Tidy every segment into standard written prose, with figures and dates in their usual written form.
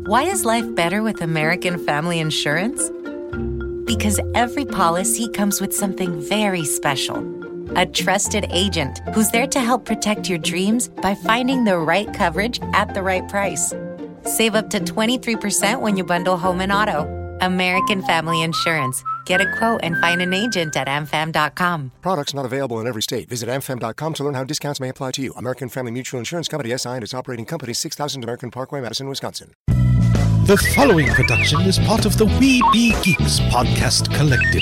Why is life better with American Family Insurance? Because every policy comes with something very special. A trusted agent who's there to help protect your dreams by finding the right coverage at the right price. Save up to 23% when you bundle home and auto. American Family Insurance. Get a quote and find an agent at amfam.com. Products not available in every state. Visit amfam.com to learn how discounts may apply to you. American Family Mutual Insurance Company, SI, and its operating company, 6000 American Parkway, Madison, Wisconsin. The following production is part of the We Be Geeks podcast collective.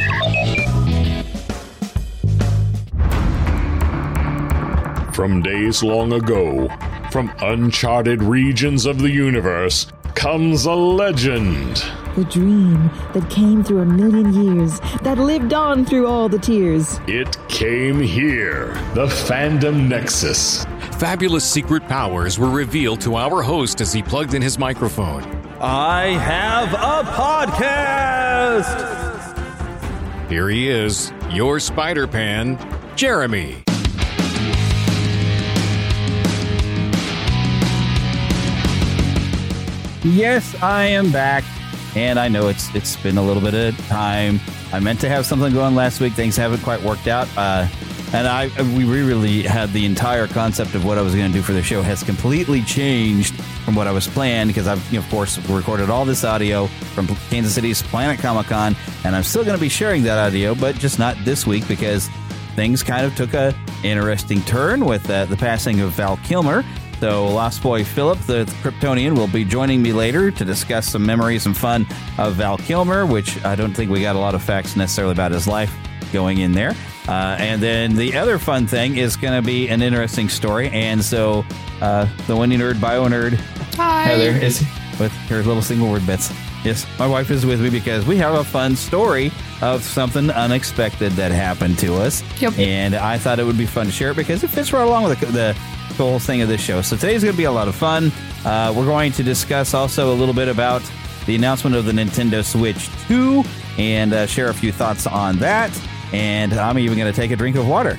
From days long ago, from uncharted regions of the universe, comes a legend. The dream that came through a million years, that lived on through all the tears. It came here, the Fandom Nexus. Fabulous secret powers were revealed to our host as he plugged in his microphone. I have a podcast! Here he is, your Spider-Pan, Jeremy. Yes, I am back, and I know it's been a little bit of time. I meant to have something going last week. Things haven't quite worked out, and we really had the entire concept of what I was going to do for the show has completely changed from what I was planned, because I've, of course, recorded all this audio from Kansas City's Planet Comic-Con, and I'm still going to be sharing that audio, but just not this week because things kind of took a interesting turn with the passing of Val Kilmer. So Lost Boy Philip, the Kryptonian, will be joining me later to discuss some memories and fun of Val Kilmer, which I don't think we got a lot of facts necessarily about his life going in there. And then the other fun thing is going to be an interesting story. And so the Wendy Nerd, Bio Nerd, hi, Heather, is with her little single word bits. Yes, my wife is with me because we have a fun story of something unexpected that happened to us. Yep. And I thought it would be fun to share it because it fits right along with the whole thing of this show. So today's going to be a lot of fun. We're going to discuss also a little bit about the announcement of the Nintendo Switch 2 and share a few thoughts on that. And I'm even going to take a drink of water.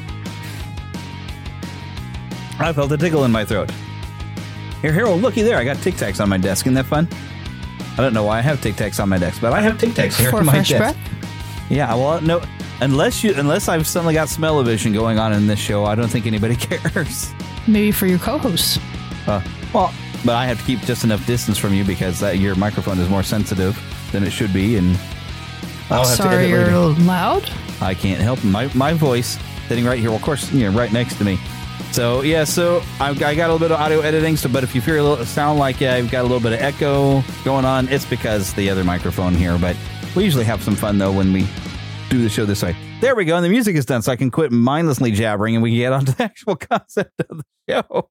I felt a tickle in my throat. Here, oh, looky there. I got Tic Tacs on my desk. Isn't that fun? I don't know why I have Tic Tacs on my desk, but I have Tic Tacs here on my desk. For fresh breath? Yeah, well, no. Unless I've suddenly got smell-o-vision going on in this show, I don't think anybody cares. Maybe for your co-host. Well, but I have to keep just enough distance from you because your microphone is more sensitive than it should be, and I'll have sorry, to edit later. You're loud? I can't help my voice sitting right here. Well, of course, right next to me. So yeah, I got a little bit of audio editing. But if you sound like I've got a little bit of echo going on, it's because the other microphone here. But we usually have some fun though when we do the show this way. There we go, and the music is done, so I can quit mindlessly jabbering, and we can get on to the actual concept of the show.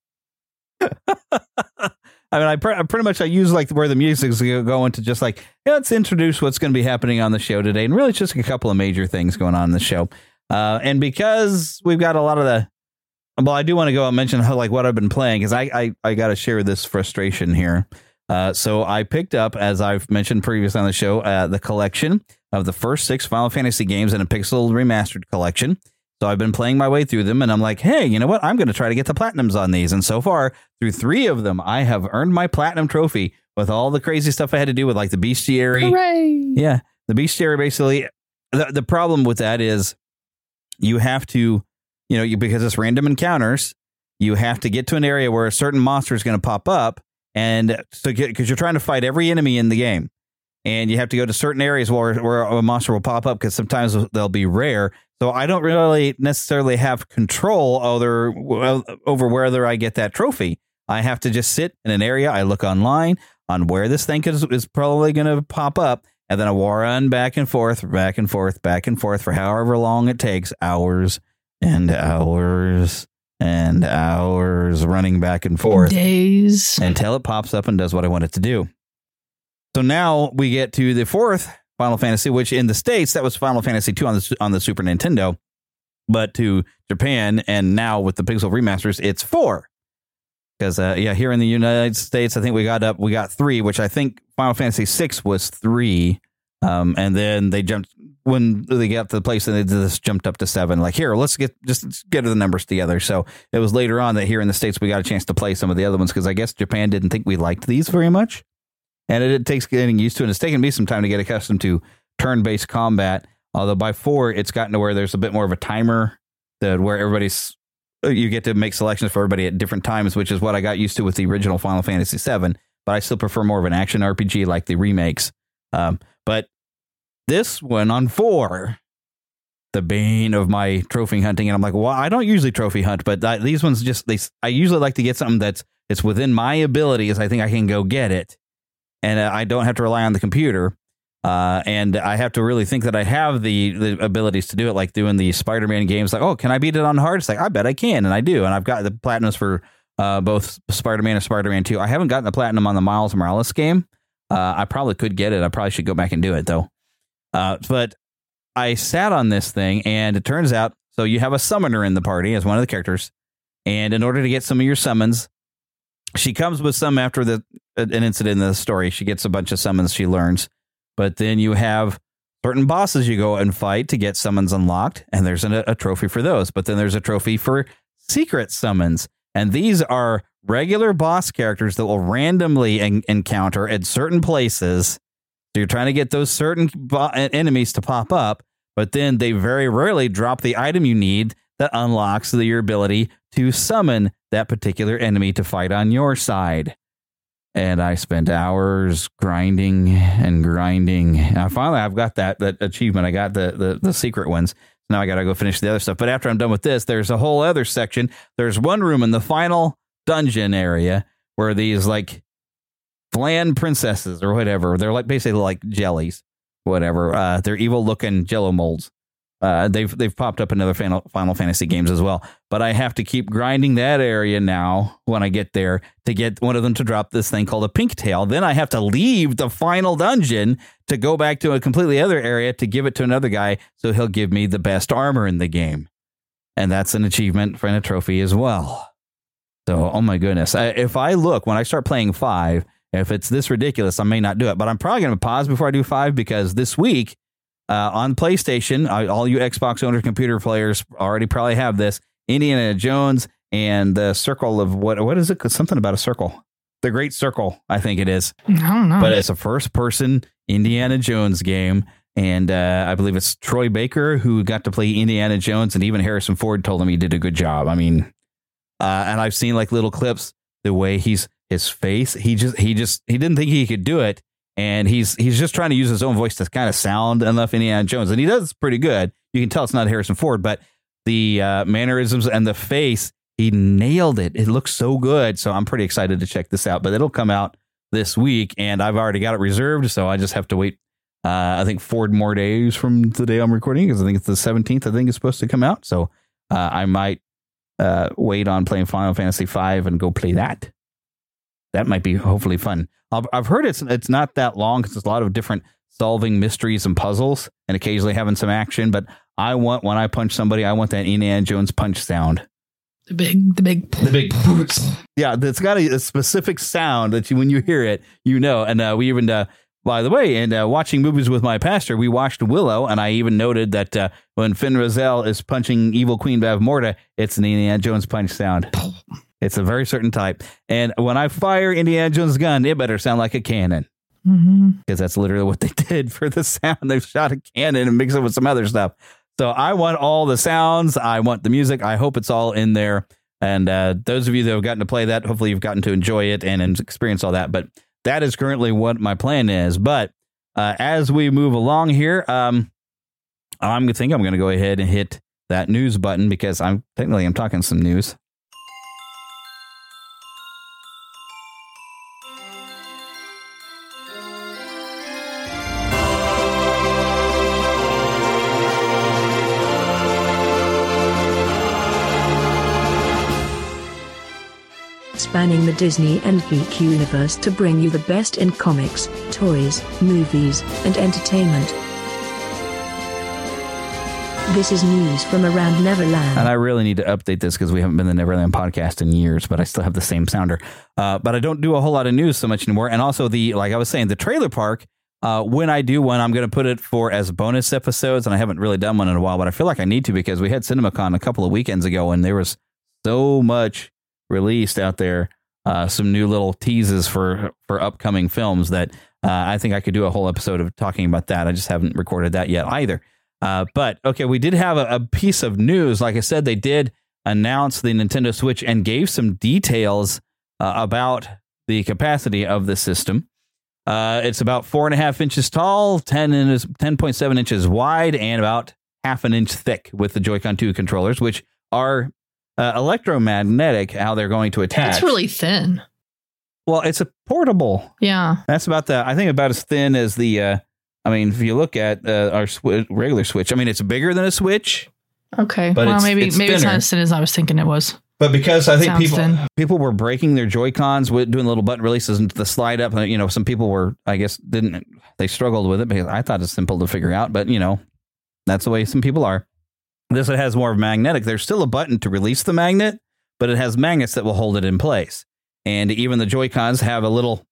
I mean, I pretty much use like where the music's going to just like, let's introduce what's going to be happening on the show today, and really it's just a couple of major things going on in the show. And because we've got a lot of I do want to go and mention how, like, what I've been playing, because I got to share this frustration here. So I picked up, as I've mentioned previously on the show, the collection of the first 6 Final Fantasy games in a Pixel Remastered collection. So I've been playing my way through them, and I'm like, hey, you know what? I'm going to try to get the Platinums on these. And so far, through 3 of them, I have earned my Platinum trophy with all the crazy stuff I had to do with, like, the Bestiary. Hooray! Yeah, the Bestiary, basically. The problem with that is you have to, because it's random encounters, you have to get to an area where a certain monster is going to pop up, and because you're trying to fight every enemy in the game. And you have to go to certain areas where a monster will pop up because sometimes they'll be rare. So I don't really necessarily have control over whether I get that trophy. I have to just sit in an area. I look online on where this thing is probably going to pop up. And then I run back and forth, back and forth, back and forth for however long it takes, hours and hours and hours running back and forth. Days. Until it pops up and does what I want it to do. So now we get to the 4th Final Fantasy, which in the States, that was Final Fantasy 2 on the Super Nintendo. But to Japan, and now with the Pixel remasters, it's 4. Because, here in the United States, I think we got 3, which I think Final Fantasy 6 was 3. And then they jumped, when they got to the place, and they just jumped up to 7. Like, here, let's get the numbers together. So it was later on that here in the States, we got a chance to play some of the other ones, because I guess Japan didn't think we liked these very much. And it takes getting used to, and it's taken me some time to get accustomed to turn-based combat. Although by 4, it's gotten to where there's a bit more of a timer where you get to make selections for everybody at different times, which is what I got used to with the original Final Fantasy VII. But I still prefer more of an action RPG like the remakes. But this one on 4, the bane of my trophy hunting, and I'm like, well, I don't usually trophy hunt, but these ones I usually like to get something it's within my abilities. I think I can go get it, and I don't have to rely on the computer. And I have to really think that I have the abilities to do it, like doing the Spider-Man games. Like, oh, can I beat it on hard? It's like, I bet I can, and I do. And I've got the platinums for both Spider-Man and Spider-Man 2. I haven't gotten the platinum on the Miles Morales game. I probably could get it. I probably should go back and do it, though. But I sat on this thing, and it turns out, so you have a summoner in the party as one of the characters, and in order to get some of your summons, she comes with some after an incident in the story. She gets a bunch of summons she learns. But then you have certain bosses you go and fight to get summons unlocked, and there's a trophy for those. But then there's a trophy for secret summons, and these are regular boss characters that will randomly encounter at certain places. So you're trying to get those certain enemies to pop up, but then they very rarely drop the item you need that unlocks your ability to summon that particular enemy to fight on your side. And I spent hours grinding. And finally, I've got that achievement. I got the secret ones. Now I got to go finish the other stuff. But after I'm done with this, there's a whole other section. There's one room in the final dungeon area where these like bland princesses or whatever, they're like basically like jellies, whatever. They're evil looking Jello molds. They've popped up in other Final Fantasy games as well, but I have to keep grinding that area now when I get there to get one of them to drop this thing called a pink tail. Then I have to leave the final dungeon to go back to a completely other area to give it to another guy, so he'll give me the best armor in the game. And that's an achievement for a trophy as well. So, oh my goodness. If I look, when I start playing 5, if it's this ridiculous, I may not do it, but I'm probably going to pause before I do 5 because this week, on PlayStation, all you Xbox owners, computer players already probably have this. Indiana Jones and the Circle of what is it? Something about a circle. The Great Circle, I think it is. I don't know. But it's a first-person Indiana Jones game, and I believe it's Troy Baker who got to play Indiana Jones, and even Harrison Ford told him he did a good job. I mean, and I've seen like little clips the way his face. He didn't think he could do it. And he's just trying to use his own voice to kind of sound enough Indiana Jones. And he does pretty good. You can tell it's not Harrison Ford, but the mannerisms and the face, he nailed it. It looks so good. So I'm pretty excited to check this out. But it'll come out this week, and I've already got it reserved. So I just have to wait, I think, 4 more days from the day I'm recording, because I think it's the 17th, I think it's supposed to come out. So I might wait on playing Final Fantasy V and go play that. That might be hopefully fun. I've heard it's not that long because there's a lot of different solving mysteries and puzzles and occasionally having some action. But when I punch somebody, I want that Indiana Jones punch sound. The big boots. Yeah, it's got a specific sound that when you hear it, you know. And we even, by the way, watching movies with my pastor, we watched Willow, and I even noted that when Finn Raziel is punching evil Queen Bavmorda, it's an Indiana Jones punch sound. It's a very certain type. And when I fire Indiana Jones' gun, it better sound like a cannon. Because that's literally what they did for the sound. They shot a cannon and mixed it with some other stuff. So I want all the sounds. I want the music. I hope it's all in there. And those of you that have gotten to play that, hopefully you've gotten to enjoy it and experience all that. But that is currently what my plan is. But as we move along here, I'm going to go ahead and hit that news button because I'm talking some news. Spanning the Disney and geek universe to bring you the best in comics, toys, movies, and entertainment. This is news from around Neverland. And I really need to update this because we haven't been the Neverland podcast in years, but I still have the same sounder. But I don't do a whole lot of news so much anymore. And also like I was saying, the trailer park, when I do one, I'm going to put it as bonus episodes. And I haven't really done one in a while, but I feel like I need to because we had CinemaCon a couple of weekends ago and there was so much released out there some new little teases for upcoming films that I think I could do a whole episode of talking about that. I just haven't recorded that yet either. But okay, we did have a piece of news. Like I said, they did announce the Nintendo Switch and gave some details about the capacity of the system. It's about 4.5 inches tall, 10.7 inches wide, and about half an inch thick with the Joy-Con 2 controllers, which are electromagnetic, how they're going to attach. It's really thin. Well, it's a portable. Yeah. That's about I think about as thin as the, if you look at our regular Switch, it's bigger than a Switch. Okay. But maybe it's not as thin as I was thinking it was. But because I think people were breaking their Joy-Cons with doing little button releases into the slide up, some people were, I guess, they struggled with it because I thought it's simple to figure out, but that's the way some people are. This one has more of magnetic. There's still a button to release the magnet, but it has magnets that will hold it in place. And even the Joy-Cons have a little,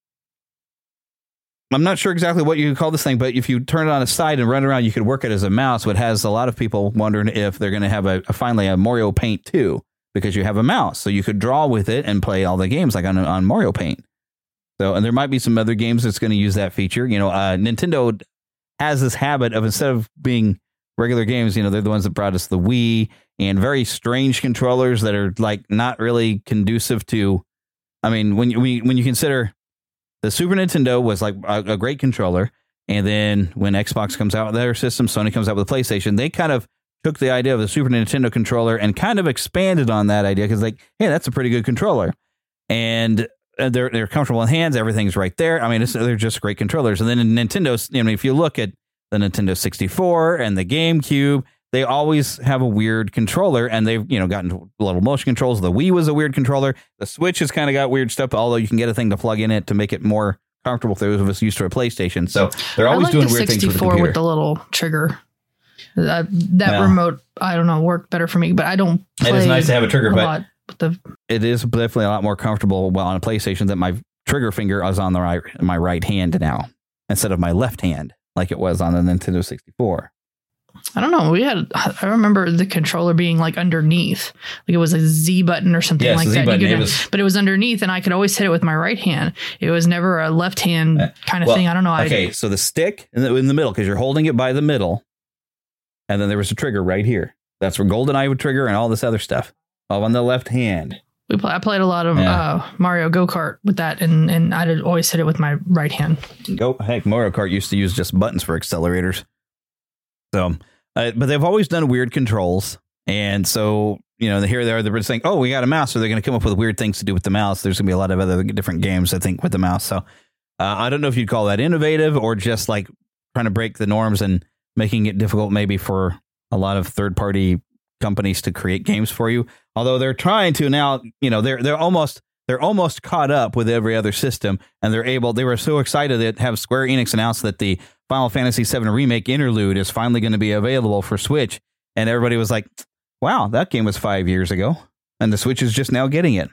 I'm not sure exactly what you call this thing, but if you turn it on its side and run around, you could work it as a mouse, but has a lot of people wondering if they're going to have finally a Mario Paint 2. Because you have a mouse, so you could draw with it and play all the games like on Mario Paint. So, and there might be some other games that's going to use that feature. Nintendo has this habit of, instead of being regular games, they're the ones that brought us the Wii and very strange controllers that are like not really conducive to. When you consider the Super Nintendo was like a great controller, and then when Xbox comes out with their system, Sony comes out with a PlayStation, they kind of took the idea of the Super Nintendo controller and kind of expanded on that idea because, hey, that's a pretty good controller, and they're comfortable in hands. Everything's right there. They're just great controllers. And then in Nintendo's, if you look at the Nintendo 64 and the GameCube, they always have a weird controller, and they've gotten little motion controls. The Wii was a weird controller. The Switch has kind of got weird stuff, although you can get a thing to plug in it to make it more comfortable for those of us used to a PlayStation. So they're always doing weird things with the computer. With the little trigger. That remote, I don't know, worked better for me, but I don't play. It is nice to have a trigger, but it is definitely a lot more comfortable on a PlayStation that my trigger finger is on my right hand now instead of my left hand like it was on the Nintendo 64. I don't know. I remember the controller being like underneath, like it was a Z button or something like that. But it was underneath, and I could always hit it with my right hand. It was never a left hand kind of thing. I don't know. Okay, so the stick in the middle, because you're holding it by the middle. And then there was a trigger right here. That's where GoldenEye would trigger and all this other stuff. All on the left hand. I played a lot of Mario Go-Kart with that, and I'd always hit it with my right hand. Heck, Mario Kart used to use just buttons for accelerators. So, but they've always done weird controls. And so, here they are, they're saying, oh, we got a mouse. So they're going to come up with weird things to do with the mouse. There's going to be a lot of other different games, I think, with the mouse. So I don't know if you'd call that innovative or just like trying to break the norms and making it difficult maybe for a lot of third-party companies to create games for you. Although they're trying to now, they're almost caught up with every other system, and they were so excited to have Square Enix announce that the Final Fantasy VII Remake Interlude is finally going to be available for Switch, and everybody was like, wow, that game was 5 years ago, and the Switch is just now getting it.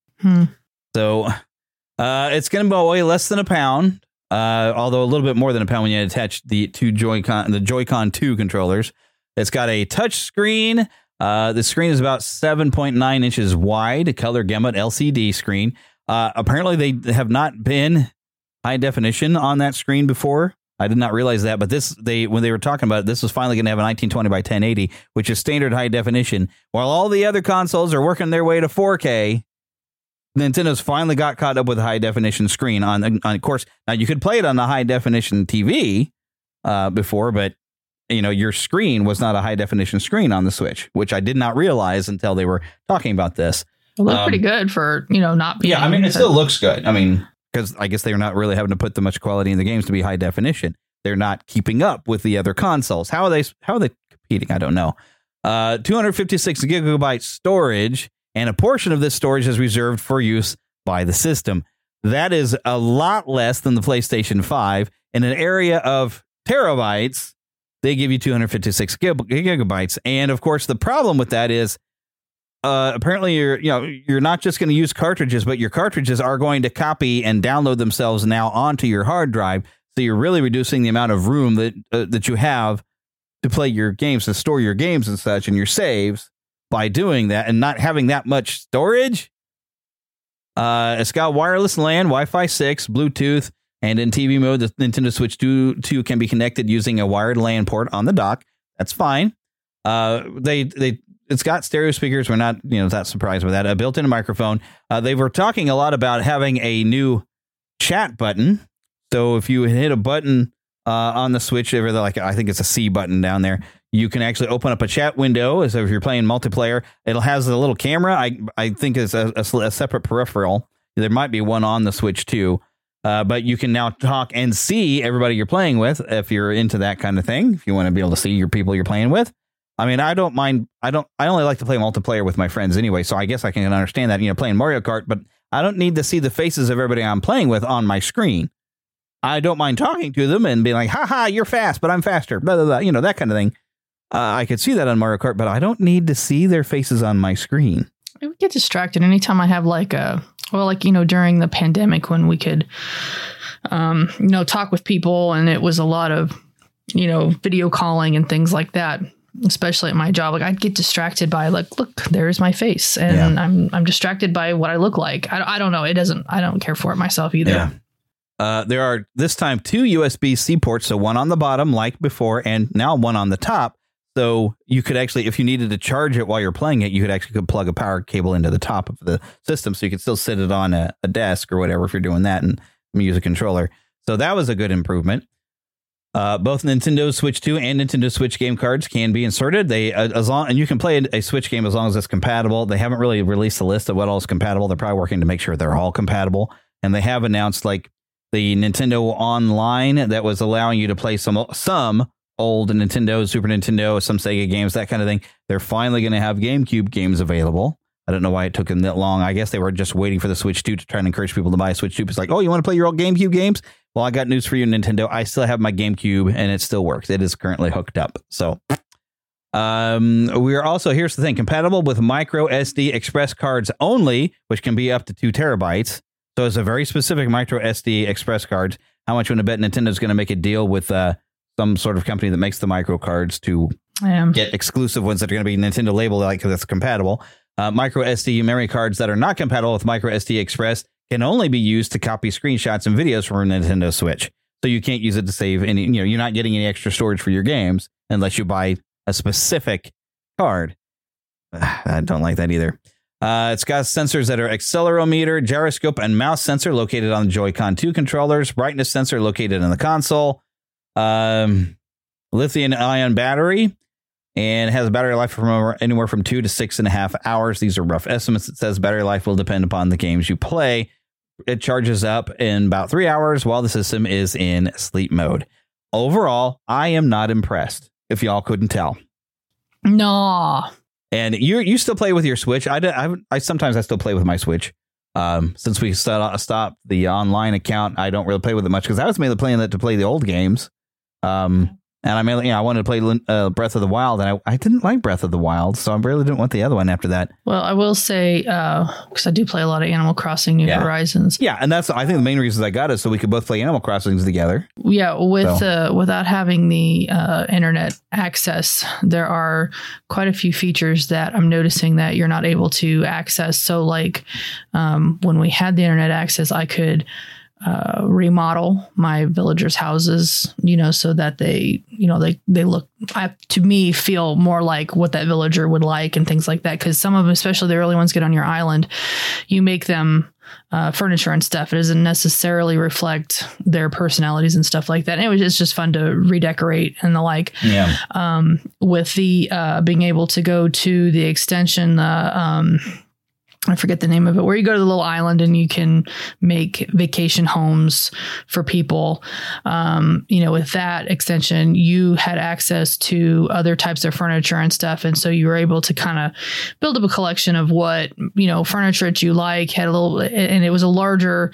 So it's going to weigh less than a pound. Although a little bit more than a pound when you attach the Joy-Con 2 controllers. It's got a touch screen. The screen is about 7.9 inches wide, a color gamut LCD screen. Apparently they have not been high definition on that screen before. I did not realize that, but when they were talking about it, this was finally going to have a 1920 by 1080, which is standard high definition. While all the other consoles are working their way to 4K, Nintendo's finally got caught up with a high definition screen on course. Now you could play it on the high definition TV before, but your screen was not a high definition screen on the Switch, which I did not realize until they were talking about this. It looked pretty good for not being. Yeah, it still looks good. Because I guess they're not really having to put that much quality in the games to be high definition. They're not keeping up with the other consoles. How are they competing? I don't know. 256 gigabyte storage. And a portion of this storage is reserved for use by the system. That is a lot less than the PlayStation 5. In an area of terabytes, they give you 256 gigabytes. And of course, the problem with that is apparently you're not just going to use cartridges, but your cartridges are going to copy and download themselves now onto your hard drive. So you're really reducing the amount of room that you have to play your games, to store your games and such, and your saves. By doing that and not having that much storage, It's got wireless LAN, Wi-Fi 6, Bluetooth, and in TV mode, the Nintendo Switch 2 can be connected using a wired LAN port on the dock. That's fine. It's got stereo speakers. We're not, that surprised with that. A built-in microphone. They were talking a lot about having a new chat button. So if you hit a button on the Switch, I think it's a C button down there, you can actually open up a chat window. So if you're playing multiplayer, it'll has a little camera. I think it's a separate peripheral. There might be one on the Switch too. But you can now talk and see everybody you're playing with if you're into that kind of thing. If you want to be able to see your people you're playing with. I mean, I don't mind. I only like to play multiplayer with my friends anyway. So I guess I can understand that, playing Mario Kart, but I don't need to see the faces of everybody I'm playing with on my screen. I don't mind talking to them and being like, haha, you're fast, but I'm faster. Blah, blah, blah, that kind of thing. I could see that on Mario Kart, but I don't need to see their faces on my screen. I would get distracted anytime I have during the pandemic when we could, talk with people and it was a lot of, video calling and things like that. Especially at my job, I'd get distracted by look, there's my face, and I'm distracted by what I look like. I don't know. I don't care for it myself either. Yeah. There are this time 2 USB-C ports, so one on the bottom like before, and now one on the top. So you could actually, if you needed to charge it while you're playing it, you could actually plug a power cable into the top of the system, so you could still sit it on a desk or whatever if you're doing that and use a controller. So that was a good improvement. Both Nintendo Switch 2 and Nintendo Switch game cards can be inserted. And you can play a Switch game as long as it's compatible. They haven't really released a list of what all is compatible. They're probably working to make sure they're all compatible. And they have announced the Nintendo Online that was allowing you to play some old Nintendo, Super Nintendo, some Sega games, that kind of thing. They're finally going to have GameCube games available. I don't know why it took them that long. I guess they were just waiting for the Switch 2 to try and encourage people to buy a Switch 2. It's like, oh, you want to play your old GameCube games? Well, I got news for you, Nintendo. I still have my GameCube, and it still works. It is currently hooked up. So we are also, here's the thing, compatible with micro SD express cards only, which can be up to 2 terabytes. So it's a very specific micro SD express cards. How much would I bet Nintendo's going to make a deal with some sort of company that makes the micro cards to get exclusive ones that are going to be Nintendo labeled that's compatible. Micro SD memory cards that are not compatible with micro SD express can only be used to copy screenshots and videos from a Nintendo Switch. So you can't use it to save any, you're not getting any extra storage for your games unless you buy a specific card. I don't like that either. It's got sensors that are accelerometer, gyroscope, and mouse sensor located on the Joy-Con 2 controllers, brightness sensor located in the console, lithium-ion battery, and has a battery life from anywhere from 2 to 6.5 hours. These are rough estimates. It says battery life will depend upon the games you play. It charges up in about 3 hours while the system is in sleep mode. Overall, I am not impressed, if y'all couldn't tell. No. And you still play with your Switch. I sometimes still play with my Switch. Since we stopped the online account, I don't really play with it much because I was mainly playing that to play the old games. And I wanted to play Breath of the Wild, and I didn't like Breath of the Wild, so I really didn't want the other one after that. Well, I will say, because I do play a lot of Animal Crossing New Horizons. Yeah, and I think the main reasons I got it so we could both play Animal Crossings together. Yeah, without having the internet access, there are quite a few features that I'm noticing that you're not able to access. So, when we had the internet access, I could remodel my villagers' houses, so that they look, to me, feel more like what that villager would like and things like that. Because some of them, especially the early ones, get on your island, you make them furniture and stuff. It doesn't necessarily reflect their personalities and stuff like that. Anyway, it's just fun to redecorate and the like. Yeah. With the being able to go to the extension, I forget the name of it, where you go to the little island and you can make vacation homes for people. With that extension, you had access to other types of furniture and stuff. And so you were able to kind of build up a collection of what, furniture that you like, had a little, and it was a larger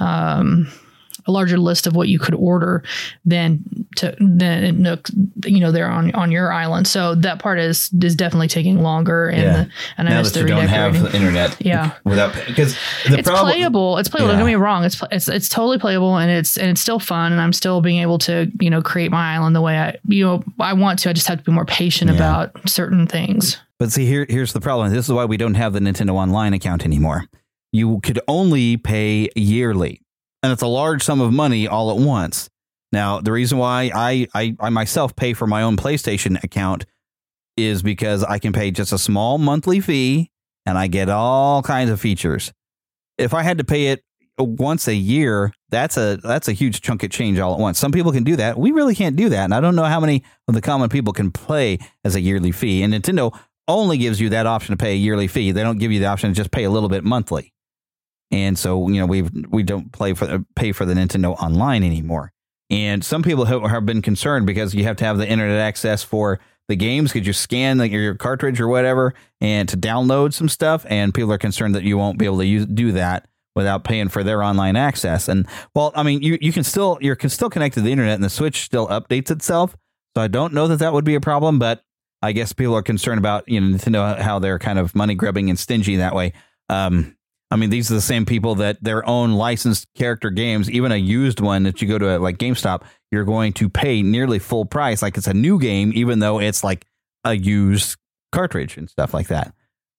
list of what you could order than Nook, there on your island. So that part is definitely taking longer. And now that you don't have the internet, because it's playable. It's playable. Don't get me wrong. It's totally playable, and it's still fun. And I'm still being able to create my island the way I want to. I just have to be more patient about certain things. But see, here's the problem. This is why we don't have the Nintendo Online account anymore. you could only pay yearly. And it's a large sum of money all at once. Now, the reason why I myself pay for my own PlayStation account is because I can pay just a small monthly fee and I get all kinds of features. If I had to pay it once a year, that's a huge chunk of change all at once. Some people can do that. We really can't do that. And I don't know how many of the common people can play as a yearly fee. And Nintendo only gives you that option to pay a yearly fee. They don't give you the option to just pay a little bit monthly. And so, we don't pay for the Nintendo Online anymore. And some people have been concerned because you have to have the internet access for the games. Could you scan your cartridge or whatever and to download some stuff? And people are concerned that you won't be able to do that without paying for their online access. And well, I mean, you're still connected to the internet and the Switch still updates itself. So I don't know that would be a problem, but I guess people are concerned about, Nintendo, how they're kind of money grubbing and stingy that way. I mean, these are the same people that their own licensed character games, even a used one that you go to like GameStop, you're going to pay nearly full price. Like it's a new game, even though it's like a used cartridge and stuff like that.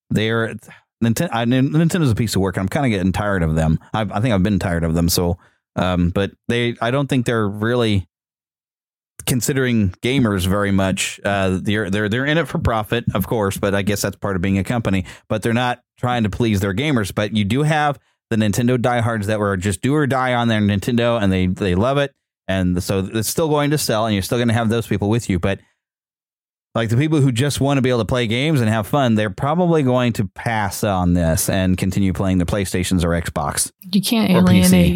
Nintendo's a piece of work. And I'm kind of getting tired of them. I think I've been tired of them. So, but I don't think they're really considering gamers very much. They're in it for profit, of course, but I guess that's part of being a company, but they're not trying to please their gamers. But you do have the Nintendo diehards that were just do or die on their Nintendo and they love it. And so it's still going to sell and you're still going to have those people with you. But like the people who just want to be able to play games and have fun, they're probably going to pass on this and continue playing the PlayStations or Xbox. You can't alienate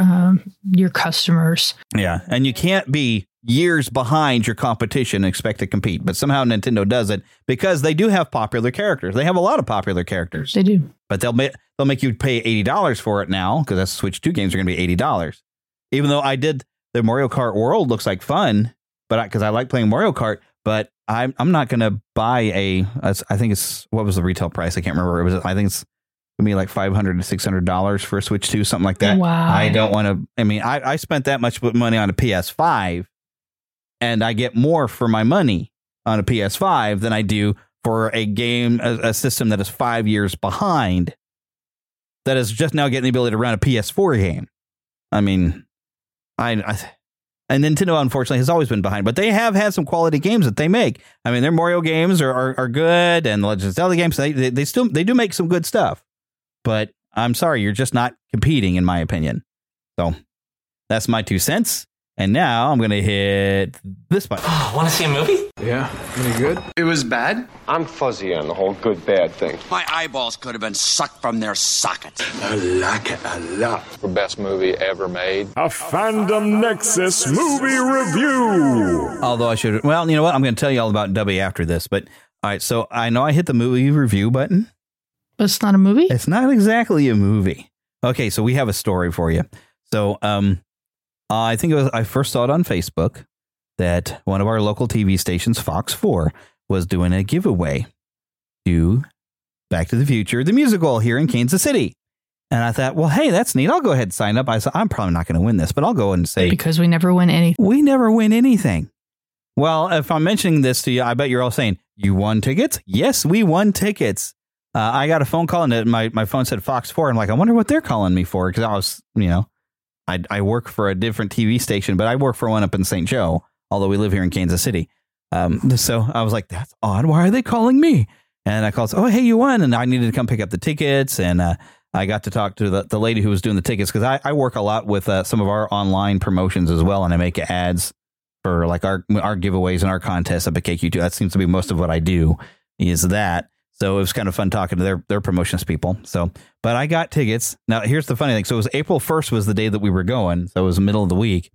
your customers. Yeah. And you can't be years behind your competition and expect to compete. But somehow Nintendo does it because they do have popular characters. They have a lot of popular characters. They do. But they'll make you pay $80 for it now because that's Switch 2 games are going to be $80. Even though the Mario Kart World looks like fun, but because I like playing Mario Kart, but I'm not going to buy I think it's, what was the retail price? I can't remember. I think it's going to be like $500 to $600 for a Switch 2, something like that. Wow. I don't want to, I spent that much money on a PS5 and I get more for my money on a PS5 than I do for a game, a system that is 5 years behind that is just now getting the ability to run a PS4 game. I mean, and Nintendo, unfortunately, has always been behind, but they have had some quality games that they make. I mean, their Mario games are good, and the Legend of Zelda games, they do make some good stuff. But I'm sorry, you're just not competing, in my opinion. So that's my 2 cents. And now I'm going to hit this button. Oh, want to see a movie? Yeah, any good? It was bad? I'm fuzzy on the whole good-bad thing. My eyeballs could have been sucked from their sockets. I like it a lot. The best movie ever made. A Fandom Nexus movie review. Although well, you know what? I'm going to tell you all about Dubby after this. But all right, so I know I hit the movie review button. But it's not a movie? It's not exactly a movie. Okay, so we have a story for you. So, I think I first saw it on Facebook that one of our local TV stations, Fox 4, was doing a giveaway to Back to the Future, the musical here in Kansas City. And I thought, well, hey, that's neat. I'll go ahead and sign up. I said, I'm probably not going to win this, but I'll go and say. Because we never win anything. We never win anything. Well, if I'm mentioning this to you, I bet you're all saying, you won tickets? Yes, we won tickets. I got a phone call and my phone said Fox 4. I'm like, I wonder what they're calling me for. Because I was, I work for a different TV station, but I work for one up in St. Joe, although we live here in Kansas City. So I was like, that's odd. Why are they calling me? And I called, oh, hey, you won. And I needed to come pick up the tickets. And I got to talk to the lady who was doing the tickets because I work a lot with some of our online promotions as well. And I make ads for like our giveaways and our contests up at KQ2. That seems to be most of what I do is that. So it was kind of fun talking to their promotions people. So, but I got tickets. Now, here's the funny thing. So it was April 1st was the day that we were going. So it was the middle of the week.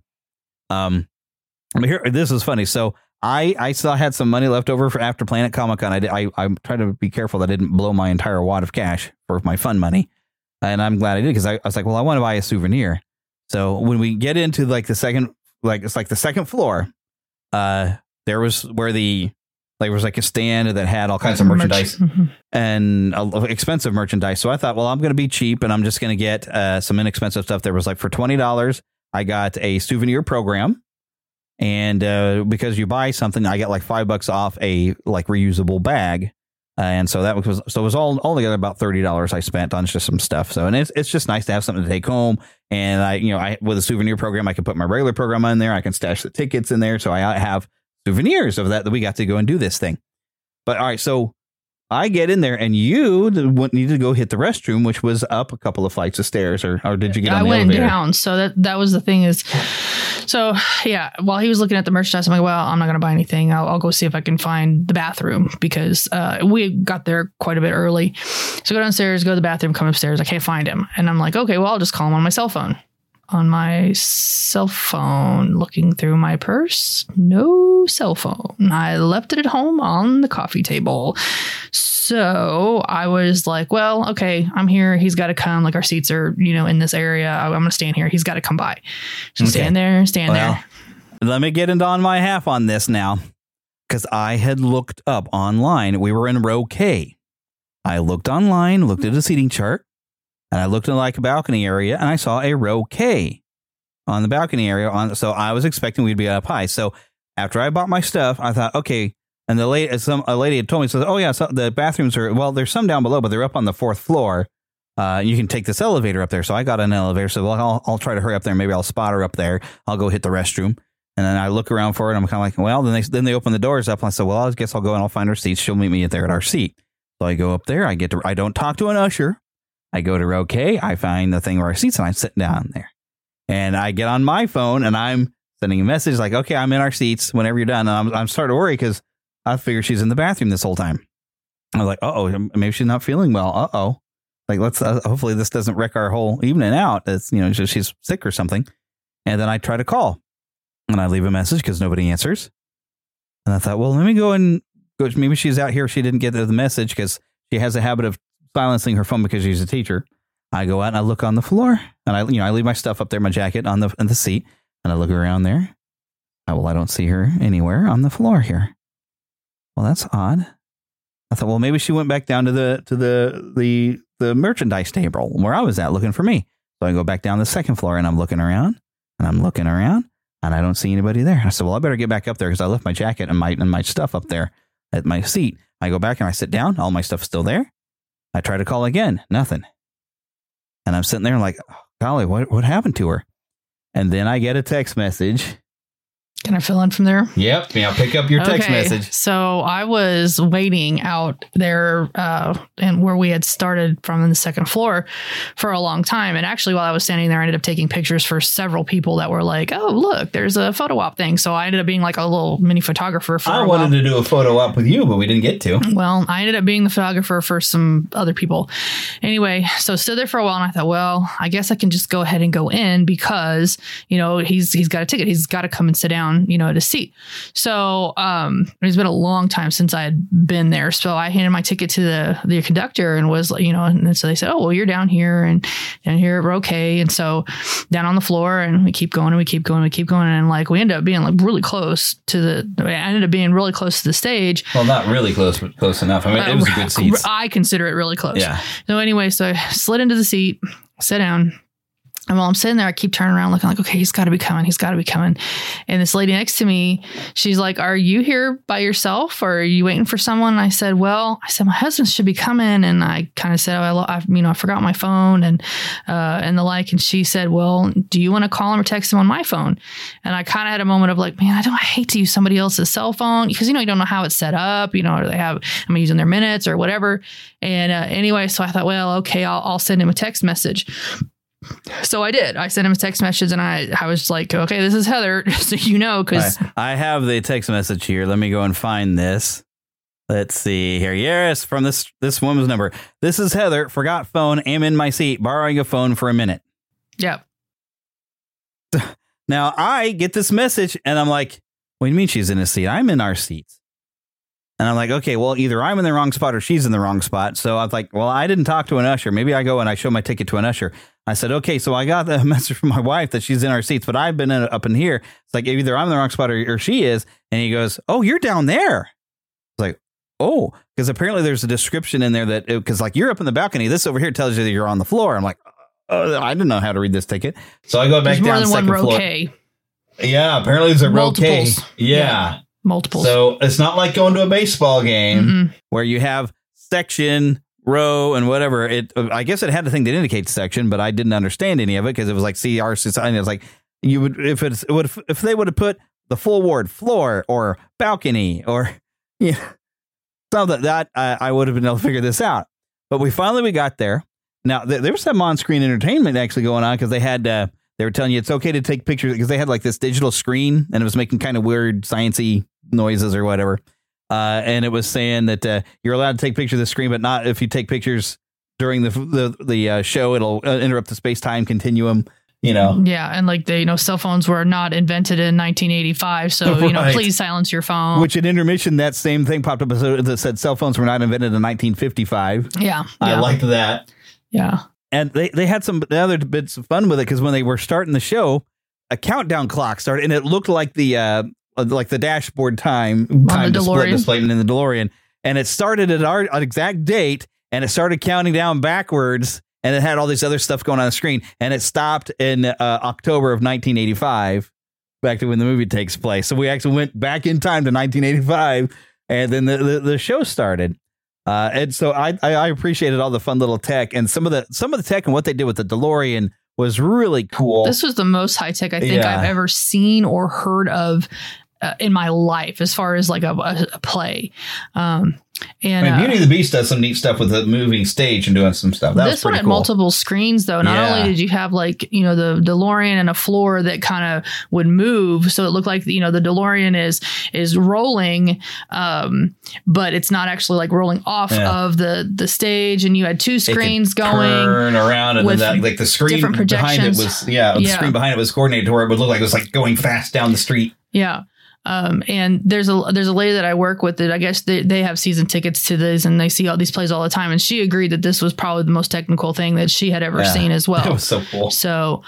This is funny. So I still had some money left over for after Planet Comic-Con. I tried to be careful that I didn't blow my entire wad of cash for my fun money. And I'm glad I did because I was like, well, I want to buy a souvenir. So when we get into like the second floor, there was where there was like a stand that had all kinds of merchandise and expensive merchandise. So I thought, well, I'm going to be cheap and I'm just going to get some inexpensive stuff. There was like for $20, I got a souvenir program. And because you buy something, I get like $5 off a like reusable bag And so it was all together about $30 I spent on just some stuff. So, and it's just nice to have something to take home. And I with a souvenir program, I can put my regular program in there. I can stash the tickets in there. So I have souvenirs of that we got to go and do this thing. But all right, so I get in there and you need to go hit the restroom, which was up a couple of flights of stairs, or did you get on the elevator? I went down. So that was the thing is, so yeah, while he was looking at the merchandise, I'm like, well, I'm not going to buy anything. I'll go see if I can find the bathroom because we got there quite a bit early. So go downstairs, go to the bathroom, come upstairs. I can't find him. And I'm like, okay, well, I'll just call him on my cell phone. Looking through my purse, no cell phone. I left it at home on the coffee table. So I was like, well, okay, I'm here. He's got to come. Like our seats are, in this area. I'm going to stand here. He's got to come by. So okay. Stand there. Let me get into on my half on this now. Because I had looked up online. We were in row K. I looked online, looked at a seating chart. And I looked in like a balcony area and I saw a row K on the balcony area. So I was expecting we'd be up high. So after I bought my stuff, I thought, okay. And a lady had told me, says, oh yeah, so the bathrooms are, well, there's some down below, but they're up on the 4th floor. You can take this elevator up there. So I got an elevator. So well, I'll try to hurry up there. Maybe I'll spot her up there. I'll go hit the restroom. And then I look around for it. I'm kind of like, well, then they open the doors up. And I said, well, I guess I'll go and I'll find her seats. She'll meet me there at our seat. So I go up there. I don't talk to an usher. I go to row K, I find the thing where our seats, and I sit down there. And I get on my phone, and I'm sending a message like, okay, I'm in our seats whenever you're done. And I'm starting to worry because I figured she's in the bathroom this whole time. I was like, uh-oh, maybe she's not feeling well. Uh-oh. Like, let's hopefully this doesn't wreck our whole evening out. It's, she's sick or something. And then I try to call, and I leave a message because nobody answers. And I thought, well, let me go and go. Maybe she's out here. She didn't get the message because she has a habit of silencing her phone because she's a teacher. I go out and I look on the floor and I leave my stuff up there, my jacket on the seat, and I look around there. I don't see her anywhere on the floor here. Well, that's odd. I thought, well, maybe she went back down to the merchandise table where I was at looking for me. So I go back down the 2nd floor and I'm looking around and I don't see anybody there. I said, well, I better get back up there because I left my jacket and my stuff up there at my seat. I go back and I sit down. All my stuff's still there. I try to call again, nothing. And I'm sitting there like, oh, golly, what happened to her? And then I get a text message. Can I fill in from there? Yep. Yeah, pick up your text message. So I was waiting out there and where we had started from in the 2nd floor for a long time. And actually, while I was standing there, I ended up taking pictures for several people that were like, oh, look, there's a photo op thing. So I ended up being like a little mini photographer for I wanted to do a photo op with you, but we didn't get to. Well, I ended up being the photographer for some other people. Anyway, so stood there for a while and I thought, well, I guess I can just go ahead and go in because, he's got a ticket. He's got to come and sit down, at a seat. So it's been a long time since I had been there. So I handed my ticket to the conductor and was, and so they said, oh, well, you're down here and here we're okay. And so down on the floor and we keep going and we keep going and we keep going. And like, we ended up being like really close to the stage. Well, not really close, but close enough. I mean, it was a good seat. I consider it really close. Yeah. So anyway, so I slid into the seat, sat down. And while I'm sitting there, I keep turning around looking like, okay, he's got to be coming. He's got to be coming. And this lady next to me, she's like, are you here by yourself or are you waiting for someone? And I said, my husband should be coming. And I kind of said, I forgot my phone and the like. And she said, well, do you want to call him or text him on my phone? And I kind of had a moment of like, man, I hate to use somebody else's cell phone because, you don't know how it's set up, or I'm using their minutes or whatever. And anyway, so I thought, well, okay, I'll send him a text message. So I did. I sent him a text message and I was like, okay, this is Heather. So because I have the text message here. Let me go and find this. Let's see here. Yes, from this woman's number. This is Heather. Forgot phone. Am in my seat. Borrowing a phone for a minute. Yep. Now I get this message and I'm like, what do you mean she's in a seat? I'm in our seats. And I'm like, okay, well, either I'm in the wrong spot or she's in the wrong spot. So I was like, well, I didn't talk to an usher. Maybe I go and I show my ticket to an usher. I said, okay, so I got the message from my wife that she's in our seats, but I've been up in here. It's like either I'm in the wrong spot or she is. And he goes, oh, you're down there. I was like, oh, because apparently there's a description in there that because like you're up in the balcony. This over here tells you that you're on the floor. I'm like, I didn't know how to read this ticket. So I go back down the second floor. K. Yeah, apparently there's a row K. Yeah. Multiples. So it's not like going to a baseball game where you have section, row, and whatever. I guess it had a thing that indicates section, but I didn't understand any of it because it was like CR6. And it was like you would if they would have put the full word floor or balcony or something that I would have been able to figure this out. But we got there. Now there was some on-screen entertainment actually going on because they had they were telling you it's okay to take pictures because they had like this digital screen and it was making kind of weird sciencey noises or whatever. And it was saying that you're allowed to take pictures of the screen, but not if you take pictures during the show, it'll interrupt the space-time continuum. Yeah, and like cell phones were not invented in 1985, so right. Please silence your phone. Which in intermission, that same thing popped up that said cell phones were not invented in 1955. Yeah, I liked that. Yeah, and they had some other bits of fun with it because when they were starting the show, a countdown clock started, and it looked like the dashboard time display in the DeLorean, and it started at our exact date, and it started counting down backwards. And it had all this other stuff going on the screen, and it stopped in October of 1985, back to when the movie takes place. So we actually went back in time to 1985, and then the show started. And so I appreciated all the fun little tech, and some of the tech and what they did with the DeLorean was really cool. This was the most high tech I think I've ever seen or heard of in my life, as far as like a play. And Beauty and the Beast does some neat stuff with the moving stage and doing some stuff. This one had multiple screens, though. Not only did you have the DeLorean and a floor that kind of would move, so it looked like the DeLorean is rolling, but it's not actually like rolling off of the stage. And you had two screens going turn around, and then the screen behind it was the screen behind it was coordinated to where it would look like it was like going fast down the street. Yeah. And there's a lady that I work with that I guess they have season tickets to this and they see all these plays all the time. And she agreed that this was probably the most technical thing that she had ever seen as well. It was so cool. So,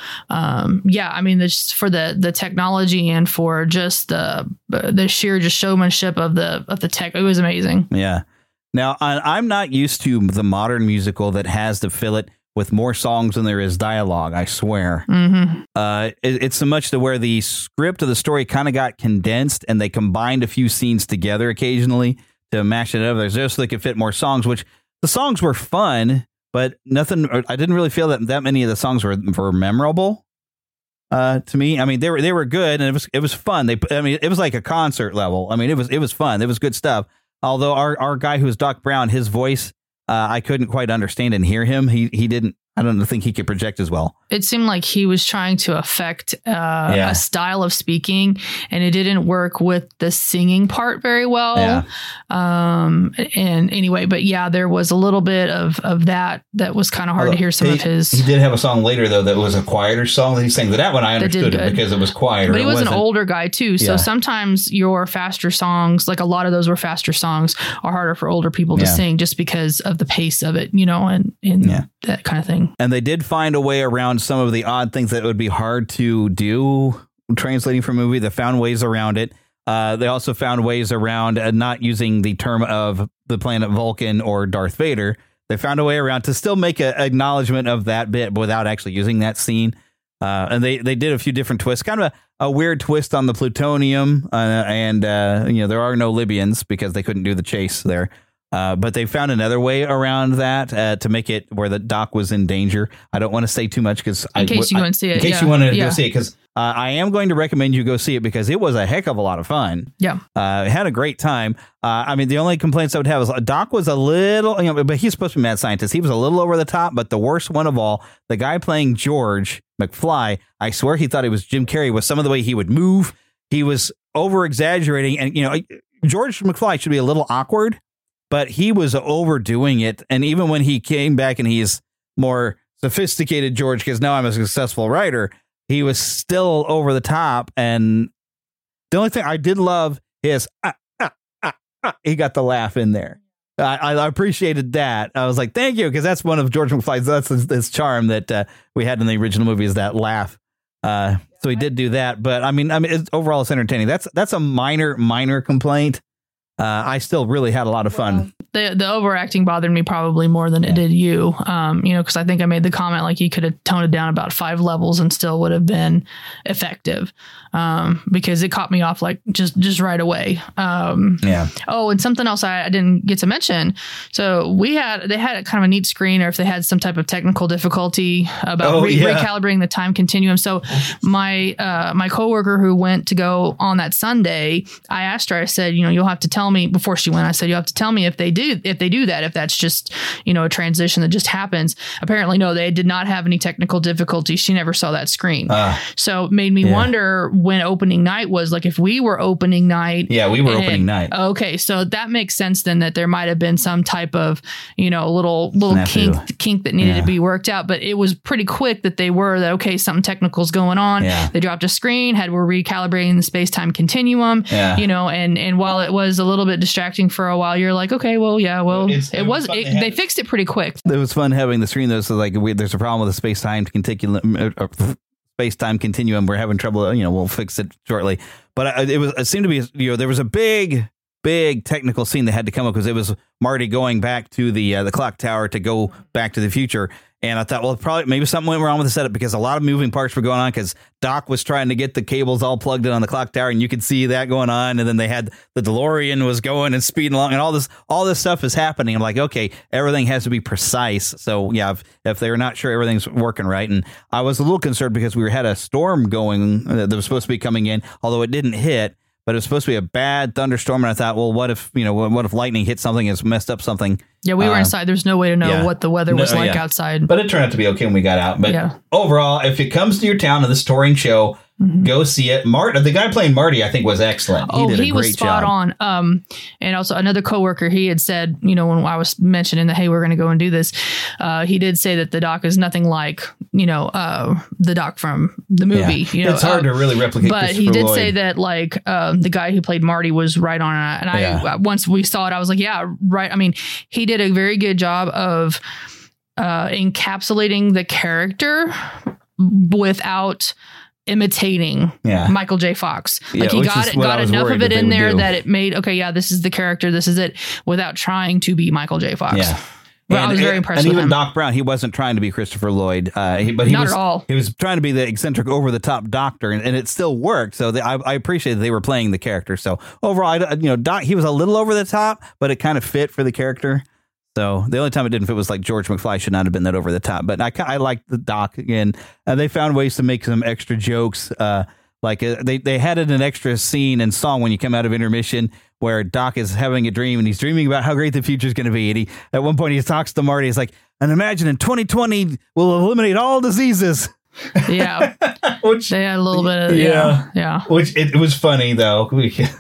just for the technology and for just the sheer just showmanship of the tech, it was amazing. Yeah. Now, I'm not used to the modern musical that has to fill it with more songs than there is dialogue, I swear. Mm-hmm. It's so much to where the script of the story kind of got condensed and they combined a few scenes together occasionally to mash it up. Just so they could fit more songs, which the songs were fun, but nothing. I didn't really feel that many of the songs were memorable to me. I mean, they were good and it was fun. It was like a concert level. I mean, it was fun. It was good stuff. Although our guy who was Doc Brown, his voice, I couldn't quite understand and hear him. He didn't. I don't think he could project as well. It seemed like he was trying to affect a style of speaking, and it didn't work with the singing part very well. Yeah. And anyway, but there was a little bit of that was kind of hard to hear some of his. He did have a song later, though, that was a quieter song that he sang. That one I understood it because it was quieter. But he was an older guy, too. So sometimes your faster songs, like a lot of those were faster songs, are harder for older people to sing just because of the pace of it, and that kind of thing. And they did find a way around some of the odd things that would be hard to do translating from a movie. They found ways around it. They also found ways around not using the term of the planet Vulcan or Darth Vader. They found a way around to still make an acknowledgement of that bit without actually using that scene. And they did a few different twists, kind of a weird twist on the plutonium. And there are no Libyans because they couldn't do the chase there. But they found another way around that to make it where the Doc was in danger. I don't want to say too much because in case you want to see it. In case you want to go see it, because I am going to recommend you go see it because it was a heck of a lot of fun. Yeah, it had a great time. The only complaints I would have is Doc was a little, but he's supposed to be a mad scientist. He was a little over the top, but the worst one of all, the guy playing George McFly, I swear he thought he was Jim Carrey with some of the way he would move. He was over exaggerating, and George McFly should be a little awkward. But he was overdoing it. And even when he came back and he's more sophisticated George, because now I'm a successful writer, he was still over the top. And the only thing I did love is he got the laugh in there. I appreciated that. I was like, thank you, because that's one of George McFly's, that's his charm that we had in the original movie is that laugh. So he did do that. But overall, it's entertaining. That's a minor complaint. I still really had a lot of fun. the overacting bothered me probably more than it did you. Because I think I made the comment like he could have toned it down about 5 levels and still would have been effective. Because it caught me off like just right away. Oh, and something else I didn't get to mention. So they had kind of a neat screen, or if they had some type of technical difficulty about recalibrating the time continuum. So my coworker who went to go on that Sunday, I asked her, I said, you'll have to tell me before she went, I said, you'll have to tell me if they do that, if that's just, a transition that just happens. Apparently, no, they did not have any technical difficulty. She never saw that screen. So it made me wonder when opening night was, like if we were opening night. Yeah, we were opening night. Okay. So that makes sense then, that there might have been some type of, little kink that needed to be worked out, but it was pretty quick that okay, something technical's going on. Yeah. They dropped a screen, we're recalibrating the space-time continuum, and while it was a little bit distracting for a while, you're like, okay, they fixed it pretty quick. It was fun having the screen though. So like there's a problem with the space-time continuum. We're having trouble. We'll fix it shortly. But it seemed to be, there was a big technical scene that had to come up because it was Marty going back to the clock tower to go back to the future. And I thought, well, probably maybe something went wrong with the setup because a lot of moving parts were going on because Doc was trying to get the cables all plugged in on the clock tower, and you could see that going on. And then they had the DeLorean was going and speeding along, and all this stuff is happening. I'm like, okay, everything has to be precise. So yeah, if they're not sure everything's working right, and I was a little concerned because we had a storm going that was supposed to be coming in, although it didn't hit. But it was supposed to be a bad thunderstorm, and I thought, well, what if lightning hit something and messed up something? Yeah, we were inside. There's no way to know what the weather was like outside. But it turned out to be okay when we got out. But overall, if it comes to your town and this touring show, go see it. The guy playing Marty, I think, was excellent. He was spot on. And also another coworker, he had said, when I was mentioning that, hey, we're going to go and do this, he did say that the doc is nothing like, the doc from the movie. It's hard to really replicate. But he did say that, like, the guy who played Marty was right on it. And I once we saw it, I was like, yeah, right. I mean, he did a very good job of encapsulating the character without imitating Michael J. Fox. Like he got enough of it in there that it made, this is the character, this is it, without trying to be Michael J. Fox. Yeah. Well, I was very impressed with him. And even Doc Brown, he wasn't trying to be Christopher Lloyd. Not at all. He was trying to be the eccentric, over-the-top doctor, and it still worked. So I appreciate that they were playing the character. So overall, Doc, he was a little over the top, but it kind of fit for the character. So the only time it didn't fit was like George McFly should not have been that over the top. But I liked the Doc again. They found ways to make some extra jokes. They had an extra scene and song when you come out of intermission where Doc is having a dream and he's dreaming about how great the future is going to be. And at one point he talks to Marty. He's like, and imagine in 2020 we'll eliminate all diseases. Yeah. Which they had a little bit of, yeah. Which it was funny though.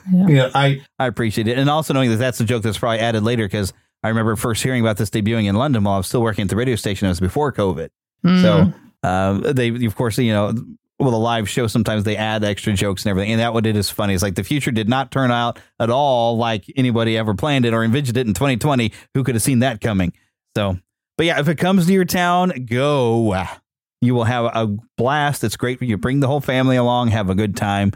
I appreciate it. And also knowing that that's a joke that's probably added later, because I remember first hearing about this debuting in London while I was still working at the radio station. It was before COVID. So they, of course, with a live show, sometimes they add extra jokes and everything. And that what it is funny. It's like the future did not turn out at all like anybody ever planned it or envisioned it in 2020. Who could have seen that coming? So, but yeah, if it comes to your town, go. You will have a blast. It's great for you. Bring the whole family along, have a good time.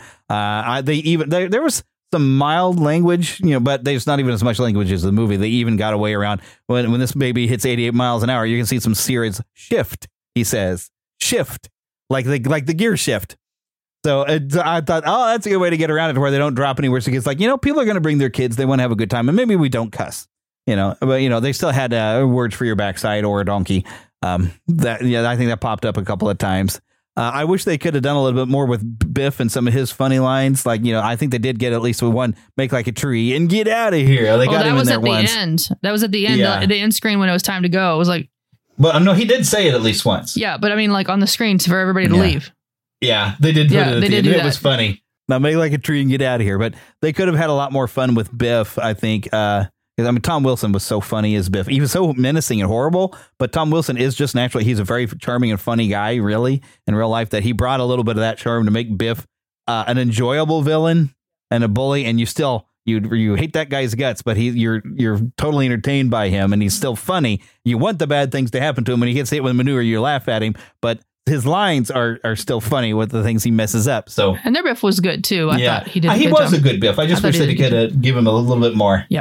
There was some mild language, but there's not even as much language as the movie. They even got away around when this baby hits 88 miles an hour. You can see some serious shift. He says shift. Like the gear shift. So I thought, that's a good way to get around it, where they don't drop any words. It's like, people are going to bring their kids. They want to have a good time. And maybe we don't cuss, but, they still had words for your backside or a donkey. I think that popped up a couple of times. I wish they could have done a little bit more with Biff and some of his funny lines. Like, I think they did get at least one, make like a tree and get out of here. They got him in there once. That was at the end. Yeah. The end screen when it was time to go. It was like, but no, he did say it at least once. Yeah, but I mean, like on the screen for everybody to leave. Yeah, they did. It was funny. Now make like a tree and get out of here. But they could have had a lot more fun with Biff, I think. Tom Wilson was so funny as Biff. He was so menacing and horrible, but Tom Wilson is just naturally, he's a very charming and funny guy, really, in real life, that he brought a little bit of that charm to make Biff an enjoyable villain and a bully, and you hate that guy's guts, but you're totally entertained by him, and he's still funny. You want the bad things to happen to him. When he gets hit with manure, you laugh at him, but his lines are still funny with the things he messes up. So, and their Biff was good too. I thought he did. He was a good Biff. I just wish they could give him a little bit more. Yep.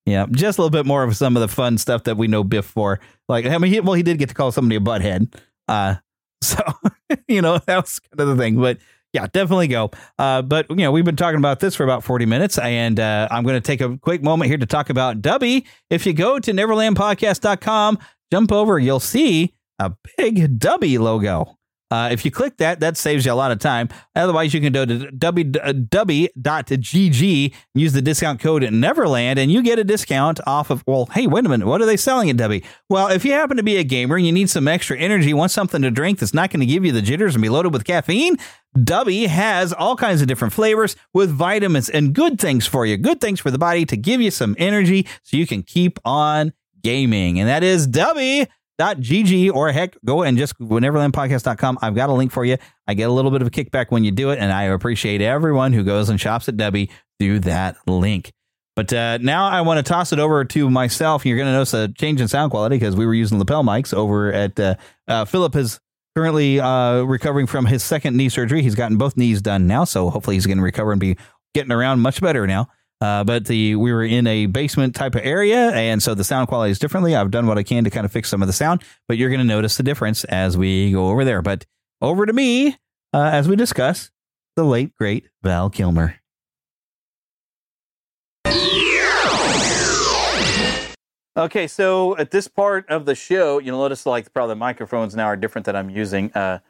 Yeah, just a little bit more of some of the fun stuff that we know Biff for. Like, I mean, he did get to call somebody a butthead. So, that was kind of the thing. But yeah, definitely go. But, we've been talking about this for about 40 minutes, and I'm going to take a quick moment here to talk about Dubby. If you go to neverlandpodcast.com, jump over, you'll see a big Dubby logo. If you click that saves you a lot of time. Otherwise, you can go to dubby.gg, use the discount code Neverland, and you get a discount off of, well, hey, wait a minute. What are they selling at Dubby? Well, if you happen to be a gamer and you need some extra energy, want something to drink that's not going to give you the jitters and be loaded with caffeine, Dubby has all kinds of different flavors with vitamins and good things for you, good things for the body to give you some energy so you can keep on gaming. And that is Dubby.gg, or heck, go and just neverlandpodcast.com. I've got a link for you. I get a little bit of a kickback when you do it, and I appreciate everyone who goes and shops at Dubby through that link. But now I want to toss it over to myself. You're going to notice a change in sound quality because we were using lapel mics over at Philip is currently recovering from his second knee surgery. He's gotten both knees done now, so hopefully he's going to recover and be getting around much better now. But we were in a basement type of area, and so the sound quality is differently. I've done what I can to kind of fix some of the sound, but you're going to notice the difference as we go over there. But over to me as we discuss the late, great Val Kilmer. Okay, so at this part of the show, you'll notice probably the microphones now are different that I'm using.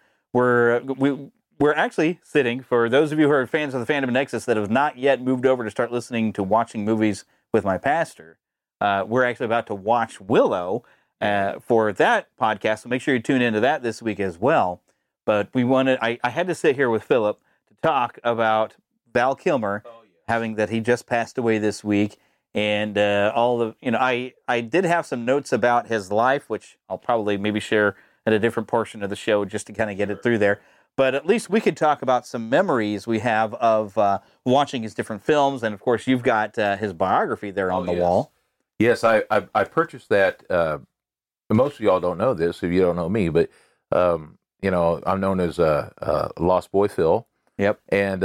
We're actually sitting, for those of you who are fans of the Fandom Nexus that have not yet moved over to start listening to watching movies with my pastor, we're actually about to watch Willow for that podcast, so make sure you tune into that this week as well. But I had to sit here with Philip to talk about Val Kilmer, having that he just passed away this week, and I did have some notes about his life, which I'll probably maybe share at a different portion of the show just to kind of get it through there. But at least we could talk about some memories we have of watching his different films. And, of course, you've got his biography there on the wall. Yes, I purchased that. Most of y'all don't know this if you don't know me. But, I'm known as Lost Boy Phil. Yep. And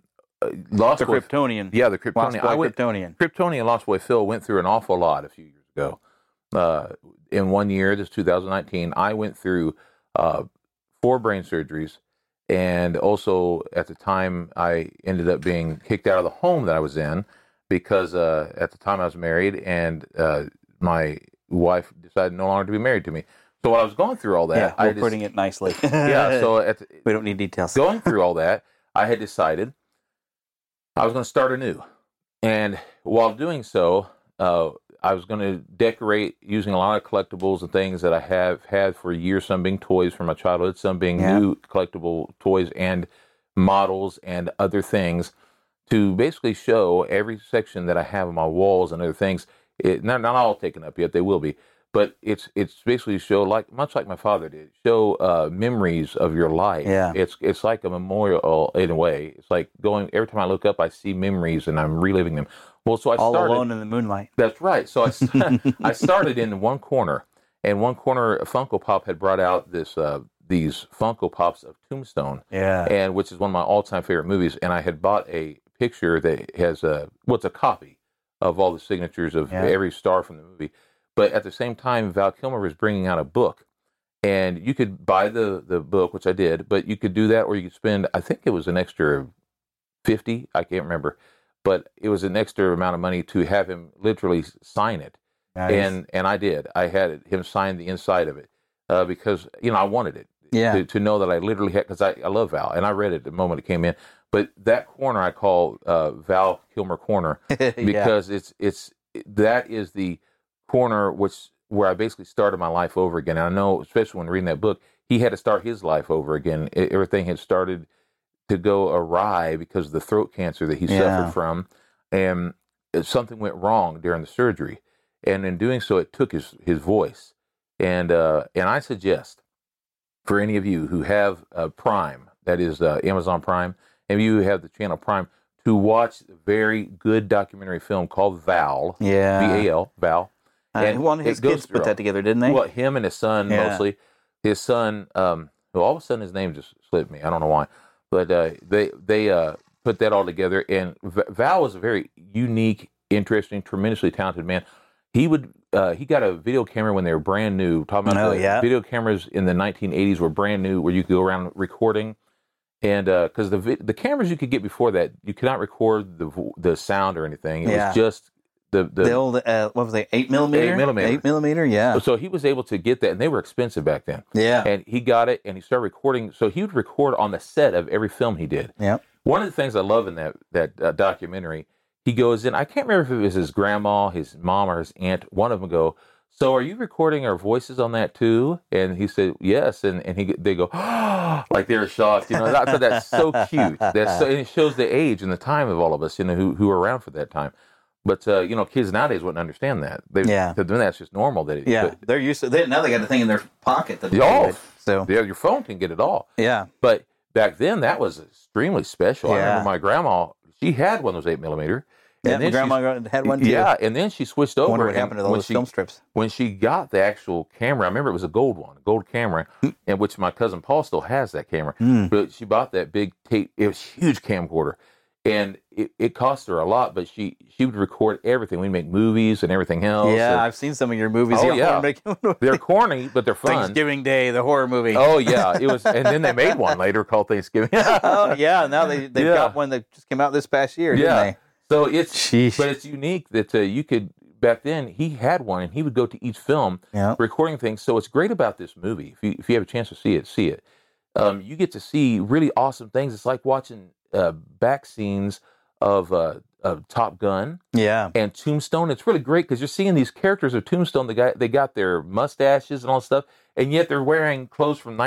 Kryptonian. Yeah, the Kryptonian. Kryptonian. Kryptonian and Lost Boy Phil went through an awful lot a few years ago. In 1 year, this 2019, I went through 4 brain surgeries. And also, at the time, I ended up being kicked out of the home that I was in because at the time I was married, and my wife decided no longer to be married to me. So while I was going through all that, we're putting it nicely. Yeah, so we don't need details. Going through all that, I had decided I was going to start anew. And while doing so, I was going to decorate using a lot of collectibles and things that I have had for years, some being toys from my childhood, some being new collectible toys and models and other things, to basically show every section that I have on my walls and other things. Not all taken up yet, they will be, but it's basically show, much like my father did, show memories of your life. Yeah. It's like a memorial in a way. It's like every time I look up, I see memories and I'm reliving them. Well, so I started all alone in the moonlight. That's right. So I started in one corner, and one corner Funko Pop had brought out these Funko Pops of Tombstone, and which is one of my all-time favorite movies. And I had bought a picture that has a copy of all the signatures of every star from the movie. But at the same time, Val Kilmer was bringing out a book, and you could buy the book, which I did, but you could do that, or you could spend, I think it was an extra $50, I can't remember. But it was an extra amount of money to have him literally sign it. Nice. And I did. I had him sign the inside of it because, I wanted it. Yeah. To know that I literally had, because I love Val, and I read it the moment it came in. But that corner I call Val Kilmer Corner because that is the corner where I basically started my life over again. And I know, especially when reading that book, he had to start his life over again. Everything had started to go awry because of the throat cancer that he suffered from, and something went wrong during the surgery, and in doing so, it took his voice. And I suggest for any of you who have Prime, that is Amazon Prime, and you who have the channel Prime, to watch a very good documentary film called Val, V-A-L, Val. And one of his kids put that together, didn't they? Well, him and his son mostly. His son, all of a sudden his name just slipped me. I don't know why. But they put that all together, and Val was a very unique interesting, tremendously talented man. He got a video camera when they were brand new. Talking about video cameras in the 1980s were brand new, where you could go around recording. And because the cameras you could get before that, you could not record the sound or anything. It was just the old what was it, 8mm? 8mm, yeah. So he was able to get that, and they were expensive back then. Yeah. And he got it, and he started recording. So he would record on the set of every film he did. Yeah. One of the things I love in that documentary, he goes in. I can't remember if it was his grandma, his mom, or his aunt. One of them go, "So are you recording our voices on that too?" And he said, "Yes." And they go, "Oh," like they're shocked. You know, I thought that's so cute. And it shows the age and the time of all of us, you know, who were around for that time. But you know, kids nowadays wouldn't understand that. To them, that's just normal. They're used to it. Now they got a thing in their pocket that your phone can get it all. Yeah. But back then, that was extremely special. I remember my grandma; she had one of those 8mm. And then my grandma had one too. Yeah, and then she switched over. I wonder what happened to those film strips. When she got the actual camera, I remember it was a gold camera, and which my cousin Paul still has that camera. But she bought that big tape. It was a huge camcorder, and it cost her a lot. But she would record everything. We'd make movies and everything else. Yeah, I've seen some of your movies. Oh yeah, they're corny, but they're fun. Thanksgiving Day, the horror movie. Oh yeah, it was. And then they made one later called Thanksgiving. Oh yeah, now they've got one that just came out this past year. Didn't they? So it's unique that you could, back then, he had one, and he would go to each film recording things. So it's great about this movie. If you have a chance to see it. You get to see really awesome things. It's like watching back scenes of Top Gun and Tombstone. It's really great because you're seeing these characters of Tombstone. They got their mustaches and all this stuff, and yet they're wearing clothes from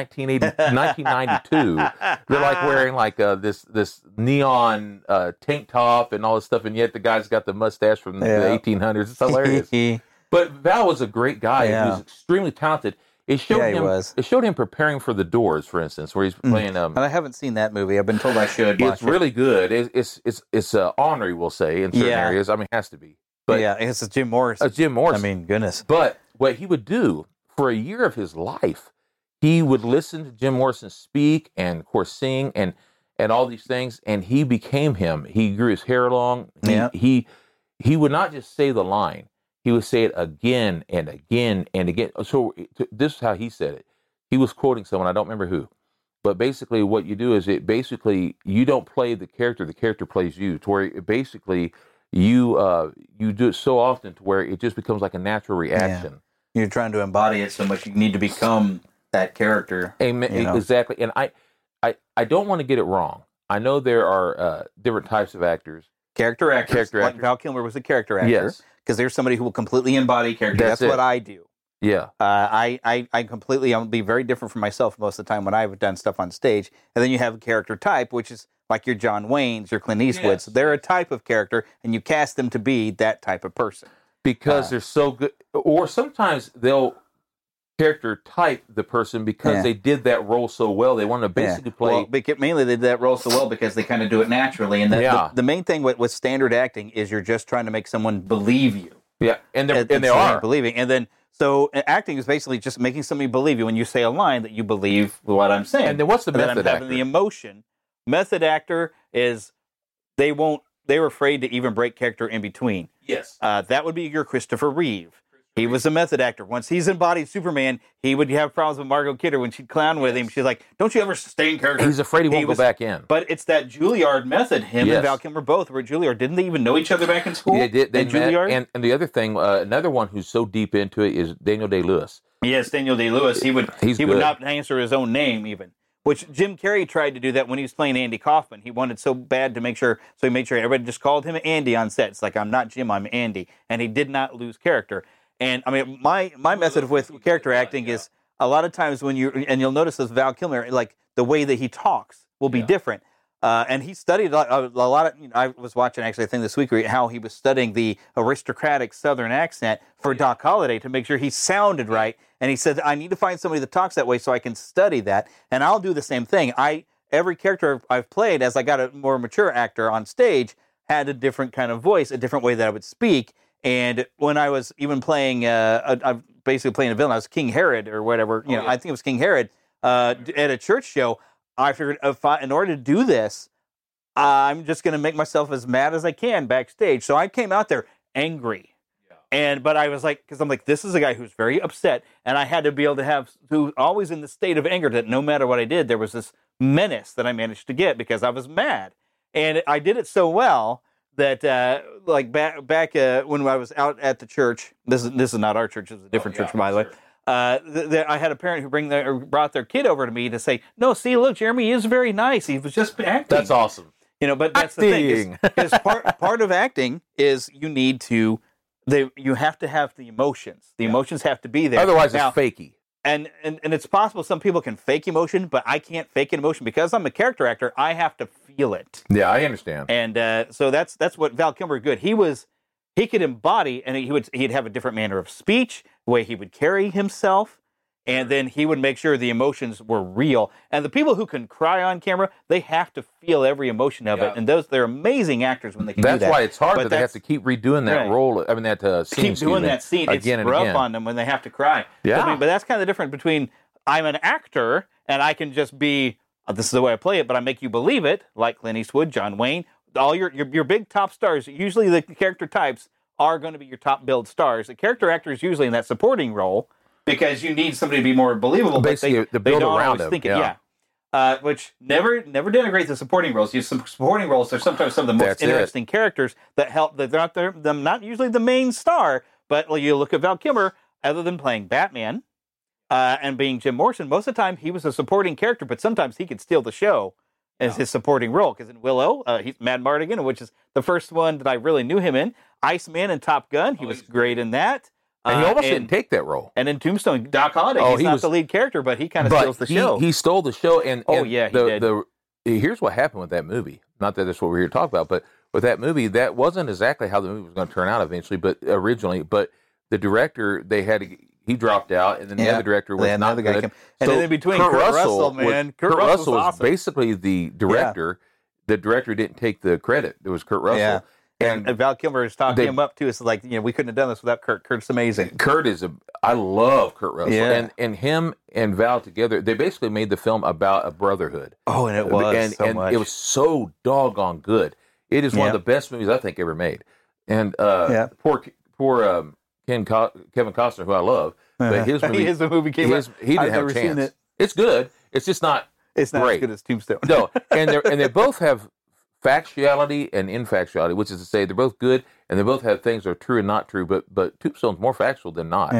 1992. They're like wearing like this neon tank top and all this stuff, and yet the guy's got the mustache from the 1800s. It's hilarious. But Val was a great guy. Yeah. He was extremely talented. It showed him preparing for The Doors, for instance, where he's playing. And I haven't seen that movie. I've been told I should. It's really good. It's ornery, we'll say, in certain areas. I mean, it has to be. But it's Jim Morrison. Jim Morrison. I mean, goodness. But what he would do for a year of his life, he would listen to Jim Morrison speak and, of course, sing and all these things, and he became him. He grew his hair long. He would not just say the line. He would say it again and again and again. So this is how he said it. He was quoting someone, I don't remember who. But basically what you do is you don't play the character plays you. To where basically you do it so often to where it just becomes like a natural reaction. Yeah. You're trying to embody it so much you need to become that character. Amen. You know? Exactly. And I don't want to get it wrong. I know there are different types of actors. Character actors. Like Val Kilmer was a character actor. Yes. Because there's somebody who will completely embody character. That's what I do. Yeah. I'll be very different from myself most of the time when I've done stuff on stage. And then you have a character type, which is like your John Waynes, your Clint Eastwoods. Yes. They're a type of character, and you cast them to be that type of person. Because they're so good. Or sometimes they'll character type the person because they did that role so well. They want to basically play. Well, mainly they did that role so well because they kind of do it naturally. And the main thing with standard acting is you're just trying to make someone believe you. Yeah, and they are believing. And then so acting is basically just making somebody believe you when you say a line that you believe what I'm saying. And then what's the method actor? Having the emotion. Method actor is they're afraid to even break character in between. Yes, that would be your Christopher Reeve. He was a method actor. Once he's embodied Superman, he would have problems with Margot Kidder when she'd clown with him. She's like, "Don't you ever sustain character?" He's afraid he won't go back in. But it's that Juilliard method. Him and Val Kilmer both were at Juilliard. Didn't they even know each other back in school? Yeah, they met. Juilliard. And the other thing, another one who's so deep into it is Daniel Day-Lewis. Yes, Daniel Day-Lewis. He would not answer his own name even. Which Jim Carrey tried to do that when he was playing Andy Kaufman. He wanted so bad to make sure, so he made sure everybody just called him Andy on set. It's like, I'm not Jim, I'm Andy. And he did not lose character. And I mean, my method with character acting is a lot of times when you'll notice this Val Kilmer, like the way that he talks will be different. And he studied a lot of, I was watching actually a thing this week how he was studying the aristocratic Southern accent for Doc Holliday to make sure he sounded right. And he said, I need to find somebody that talks that way so I can study that. And I'll do the same thing. Every character I've played as I got a more mature actor on stage had a different kind of voice, a different way that I would speak. And when I was even playing, basically playing a villain, I was King Herod or whatever. I think it was King Herod at a church show. I figured in order to do this, I'm just going to make myself as mad as I can backstage. So I came out there angry. But I was like, because I'm like, this is a guy who's very upset, and I had to be able to have, who always in the state of anger that no matter what I did, there was this menace that I managed to get because I was mad. And I did it so well that, like back when I was out at the church, this is not our church, it's a different church, by the way. I had a parent who brought their kid over to me to say, no, see, look, Jeremy is very nice. He was just acting. That's awesome. But that's the thing. Is part of acting is you have to have the emotions. The emotions have to be there. Otherwise, it's fakey. And it's possible some people can fake emotion, but I can't fake an emotion because I'm a character actor. I have to feel it. Yeah, I understand. And so that's what Val Kilmer good. He could embody, and he'd have a different manner of speech, the way he would carry himself, and then he would make sure the emotions were real. And the people who can cry on camera, they have to feel every emotion of it. And they're amazing actors when they can do that. That's why it's hard, but they have to keep redoing that role. I mean, that scene. Keep doing that scene. Again it's rough on them when they have to cry. Yeah. But that's kind of the difference between I'm an actor and I can just be, this is the way I play it, but I make you believe it, like Clint Eastwood, John Wayne, all your big top stars. Usually the character types are going to be your top billed stars. The character actor is usually in that supporting role, because you need somebody to be more believable. Basically, but they don't always think it. Which never denigrate the supporting roles. Some supporting roles are sometimes some of the most interesting characters that help. That they're not usually the main star, but you look at Val Kilmer. Other than playing Batman and being Jim Morrison, most of the time he was a supporting character, but sometimes he could steal the show as his supporting role. Because in Willow, he's Mad Mardigan, which is the first one that I really knew him in. Iceman and Top Gun, he was great in that. And he almost didn't take that role. And in Tombstone, Doc Holliday, he's not the lead character, but he kind of steals the show. He stole the show. And he did. Here's what happened with that movie. Not that that's what we're here to talk about, but with that movie, that wasn't exactly how the movie was going to turn out eventually, but originally. But the director, he dropped out, and then the other director was not good. And then in between, Kurt Russell, man. Kurt Russell was awesome. Basically the director. The director didn't take the credit. It was Kurt Russell. Yeah. And Val Kilmer is talking him up too. It's like, we couldn't have done this without Kurt. Kurt's amazing. I love Kurt Russell. Yeah. And him and Val together, they basically made the film about a brother-hood. Oh, and it was much. It was so doggone good. It is one of the best movies I think ever made. And poor Kevin Costner, who I love, but his movie came out. He didn't have a chance. It's good. It's just not. It's not great. as good as Tombstone. No, and they both have factuality and infactuality, which is to say they're both good and they both have things that are true and not true. But Tombstone's more factual than not.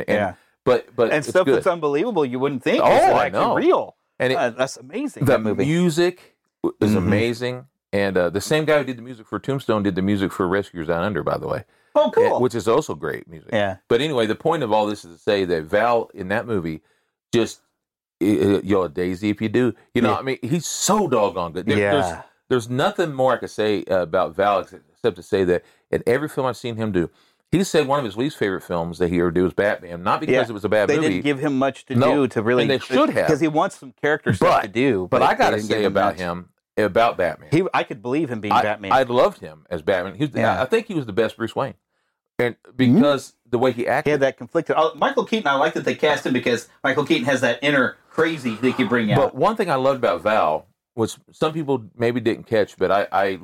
But and stuff good. That's unbelievable. You wouldn't think. I know. Real. And that's amazing. The movie. Music is amazing. And the same guy who did the music for Tombstone did the music for Rescuers Down Under, by the way. Oh, cool. Which is also great music. Yeah. But anyway, the point of all this is to say that Val in that movie just, you're a daisy if you do. I mean, he's so doggone good. There's nothing more I could say about Val except to say that in every film I've seen him do, he said one of his least favorite films that he ever did was Batman. Not because it was a bad movie. They didn't give him much to do to really. And they should have. Because he wants some character stuff to do. But I got to say about him, about Batman. I could believe him being Batman. I loved him as Batman. I think he was the best Bruce Wayne. And because the way he acted. He had that conflicted. Michael Keaton, I like that they cast him because Michael Keaton has that inner crazy that he could bring out. But one thing I loved about Val, which some people maybe didn't catch, but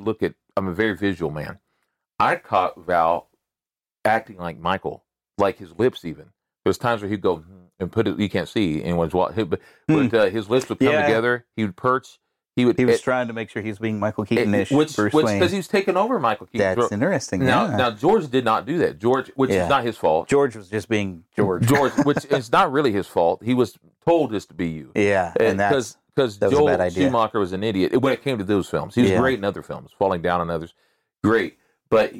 I'm a very visual man. I caught Val acting like Michael, like his lips even. There's times where he'd go and put it, you can't see anyone's watching, but his lips would come together, he would perch. He was trying to make sure he's being Michael Keaton-ish. Which because he was taking over Michael Keaton. That's interesting. Now George did not do that. Which is not his fault. George was just being George. Which is not really his fault. He was told this to be you. Yeah, and because Joel Schumacher was an idiot when it came to those films. He was great in other films, Falling Down on others, great. But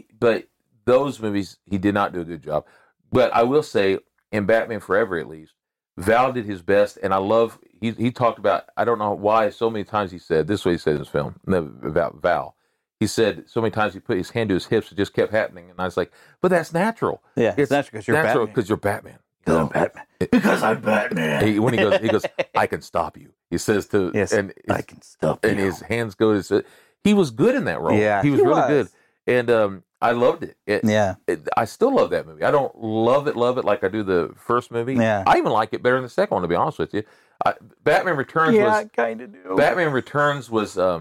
those movies he did not do a good job. But I will say, in Batman Forever at least, Val did his best, and I love. He talked about. I don't know why so many times he said this. Is what he said in his film about Val. He said so many times he put his hand to his hips. It just kept happening, and I was like, "But that's natural. Yeah, it's natural because you're Batman. Because you're Batman. Because I'm Batman. Because I'm Batman." When he goes, "I can stop you." He says to, I can stop you. And his hands go to. He was good in that role. Yeah, he was really good, and I loved it. I still love that movie. I don't love it like I do the first movie. Yeah. I even like it better than the second one, to be honest with you. Batman Returns was... I kind of do. Batman Returns was, to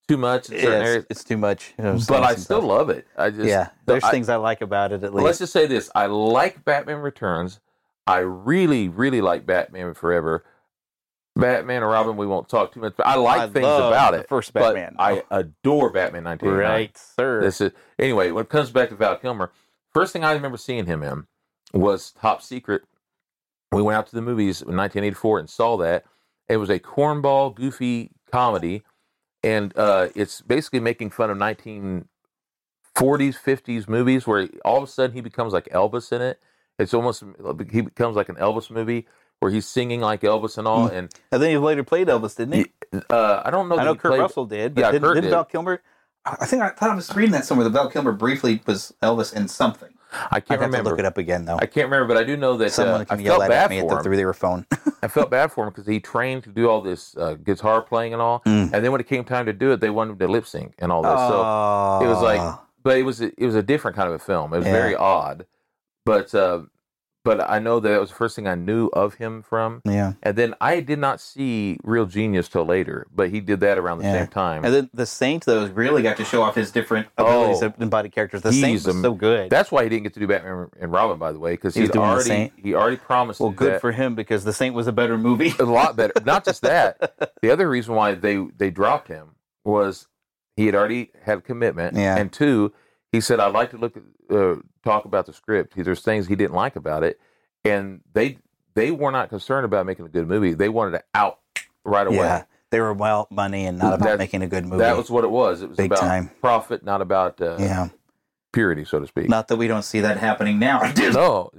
too much. It's too much. But I still love it. There's things I like about it at least. Let's just say this. I like Batman Returns. I really, really like Batman Forever. Batman and Robin, we won't talk too much. But I like things about it. First Batman. I adore Batman 1989. Right, sir. Anyway, when it comes back to Val Kilmer, first thing I remember seeing him in was Top Secret. We went out to the movies in 1984 and saw that. It was a cornball, goofy comedy, and it's basically making fun of 1940s, 50s movies where all of a sudden he becomes like Elvis in it. It's almost, he becomes like an Elvis movie where he's singing like Elvis and all. And then he later played Elvis, didn't he? I don't know. I know Kurt Russell did. But didn't Val Kilmer? I thought I was reading that somewhere. That Val Kilmer briefly was Elvis in something. I can't remember. Have to look it up again, though. I can't remember, but I do know that someone can yell at me through their phone. I felt bad for him because he trained to do all this guitar playing and all, and then when it came time to do it, they wanted him to lip sync and all this. So it was like, but it was a different kind of a film. It was very odd, but I know that it was the first thing I knew of him from. Yeah. And then I did not see Real Genius till later, but he did that around the same time. And then The Saint, though, really got to show off his different abilities of embodied characters. The Saint was so good. That's why he didn't get to do Batman and Robin, by the way, because he already promised. Well, good for him, because The Saint was a better movie. A lot better. Not just that. The other reason why they dropped him was he had already had a commitment, and two, he said, "I'd like to talk about the script. There's things he didn't like about it." And they were not concerned about making a good movie. They wanted it out right away. Yeah, they were about money and not about making a good movie. That was what it was. It was Big about time. Profit, not about purity, so to speak. Not that we don't see that happening now. No.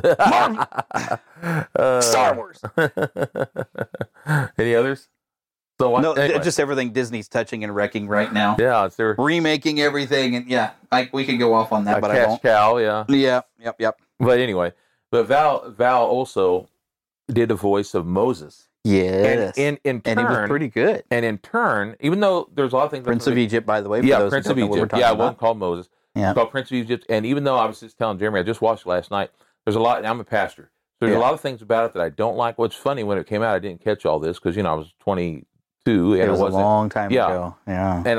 Star Wars. Any others? So no, anyway. Just everything Disney's touching and wrecking right now. Yeah, they're remaking everything, and we could go off on that, but I won't. Cow, yeah. Yeah, yep. But anyway, but Val also did the voice of Moses. Yes, and in turn, and he was pretty good. And in turn, even though there's a lot of things, Prince of Egypt, by the way. Prince of Egypt. Yeah, it wasn't called Moses. Yeah, it's called Prince of Egypt. And even though I was just telling Jeremy, I just watched it last night. There's a lot. I'm a pastor. So there's a lot of things about it that I don't like. What's funny, when it came out, I didn't catch all this because I was 22. And it was a long time ago. Yeah, and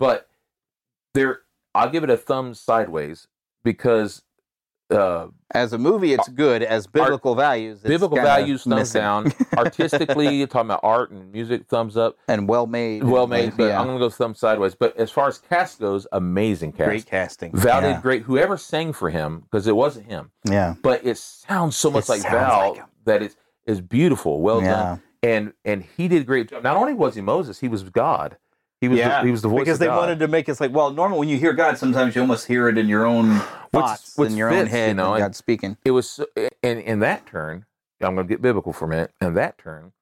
I'll give it a thumb sideways because. As a movie, it's good. As biblical values, thumbs down. Artistically, talking about art and music, thumbs up. And well made. But I'm going to go thumb sideways. But as far as cast goes, amazing cast. Great casting. Val did great. Whoever sang for him, because it wasn't him. Yeah. But it sounds so much like Val that it's beautiful, well done. And he did a great job. Not only was he Moses, he was God. He was the voice because of God. They wanted to make us like, well, normally when you hear God, sometimes you almost hear it in your own thoughts, in your own head, God speaking. It was, and in that turn, I'm going to get biblical for a minute. In that turn,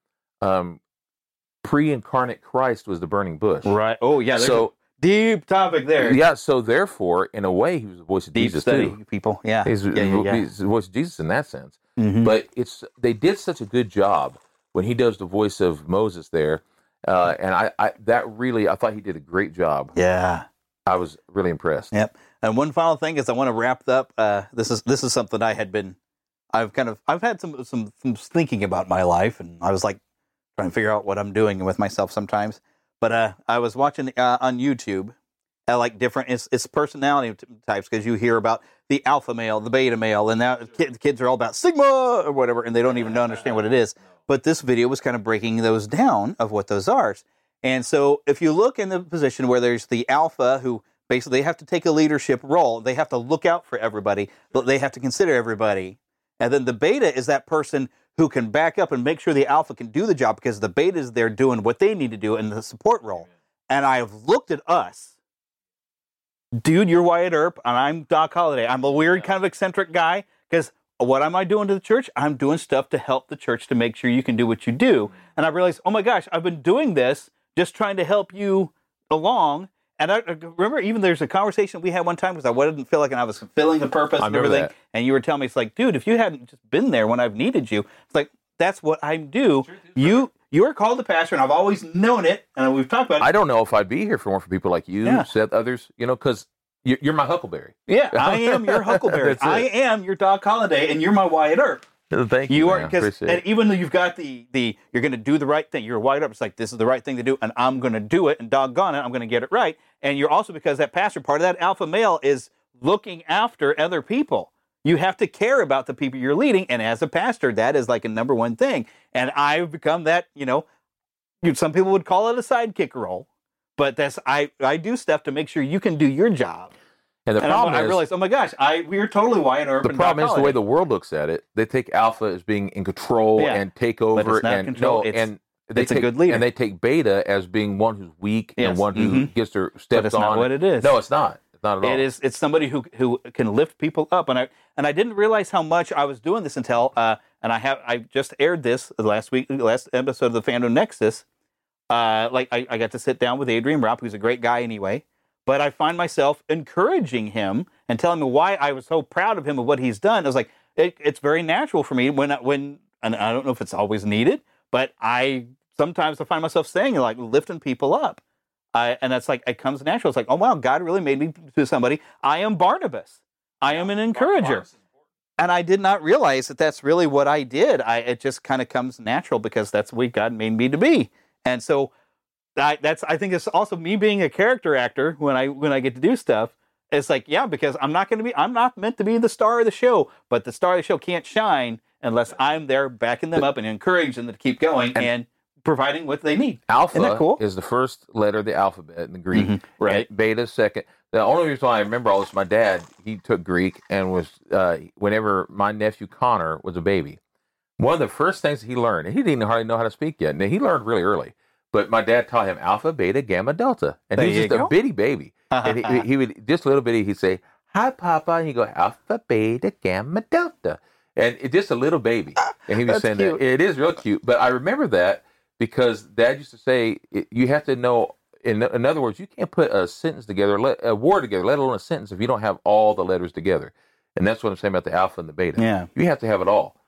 pre-incarnate Christ was the burning bush. Right. Oh, yeah. So deep topic there. Yeah. So therefore, in a way, he was the voice of Jesus too. People. Yeah. He's the voice of Jesus in that sense. Mm-hmm. But they did such a good job when he does the voice of Moses there. And I thought he did a great job. Yeah, I was really impressed. Yep. And one final thing is I want to wrap up. This is something I've had some thinking about my life, and I was like trying to figure out what I'm doing with myself sometimes. But I was watching on YouTube, like different it's personality types, because you hear about the alpha male, the beta male, and now the kids are all about sigma or whatever, and they don't even understand what it is. But this video was kind of breaking those down of what those are. And so if you look in the position where there's the alpha, who basically have to take a leadership role, they have to look out for everybody, but they have to consider everybody. And then the beta is that person who can back up and make sure the alpha can do the job, because the beta is there doing what they need to do in the support role. And I've looked at us. Dude, you're Wyatt Earp, and I'm Doc Holliday. I'm a weird kind of eccentric guy, because what am I doing to the church? I'm doing stuff to help the church to make sure you can do what you do. And I realized, oh my gosh, I've been doing this just trying to help you along. And I remember even there's a conversation we had one time, because I didn't feel like I was fulfilling the purpose and everything. That. And you were telling me, it's like, dude, if you hadn't just been there when I've needed you, it's like, that's what I do. You are called the pastor, and I've always known it, and we've talked about it. I don't know if I'd be here if it weren't for people like you, Seth, others, because you're my Huckleberry. Yeah, I am your Huckleberry. I am your Doc Holliday, and you're my Wyatt Earp. Thank you. You are, because even though you've got the you're going to do the right thing, you're wired up. It's like, this is the right thing to do, and I'm going to do it, and doggone it, I'm going to get it right. And you're also, because that pastor, part of that alpha male is looking after other people. You have to care about the people you're leading, and as a pastor, that is like a number one thing. And I've become that. Some people would call it a sidekick role, but I do stuff to make sure you can do your job. And the problem is, I realized, oh my gosh, we are totally Wyatt Earp. The problem is the way the world looks at it. They take alpha as being in control and take over, but it's not control. It's a good leader, and they take beta as being one who's weak and one who gets their steps on. But it's not what it is. No, it's not. It's not at all. It's somebody who can lift people up, and I didn't realize how much I was doing this until and I just aired this last episode of the Fandom Nexus. I got to sit down with Adrian Raup, who's a great guy anyway. But I find myself encouraging him and telling him why I was so proud of him of what he's done. I was like, it's very natural for me when, and I don't know if it's always needed, but sometimes I find myself saying, like, lifting people up. And that's like, it comes natural. It's like, oh, wow, God really made me to somebody. I am Barnabas. I am an encourager. And I did not realize that that's really what I did. It just kind of comes natural because that's what God made me to be. And so I think it's also me being a character actor when I get to do stuff. It's like, yeah, because I'm not meant to be the star of the show, but the star of the show can't shine unless I'm there backing them up and encouraging them to keep going and providing what they need. Alpha Isn't that cool? is the first letter of the alphabet in the Greek. Mm-hmm. Right. Beta second. The only reason why I remember all this, my dad, he took Greek and was, whenever my nephew Connor was a baby, one of the first things he learned, and he didn't hardly know how to speak yet, and he learned really early. But my dad taught him alpha, beta, gamma, delta. And he was just a bitty baby. And he would, just a little bitty, he'd say, hi, Papa. And he'd go, alpha, beta, gamma, delta. And it's just a little baby. And he was saying cute. That. It is real cute. But I remember that because Dad used to say, you have to know, in other words, you can't put a sentence together, a word together, let alone a sentence, if you don't have all the letters together. And that's what I'm saying about the alpha and the beta. Yeah. You have to have it all.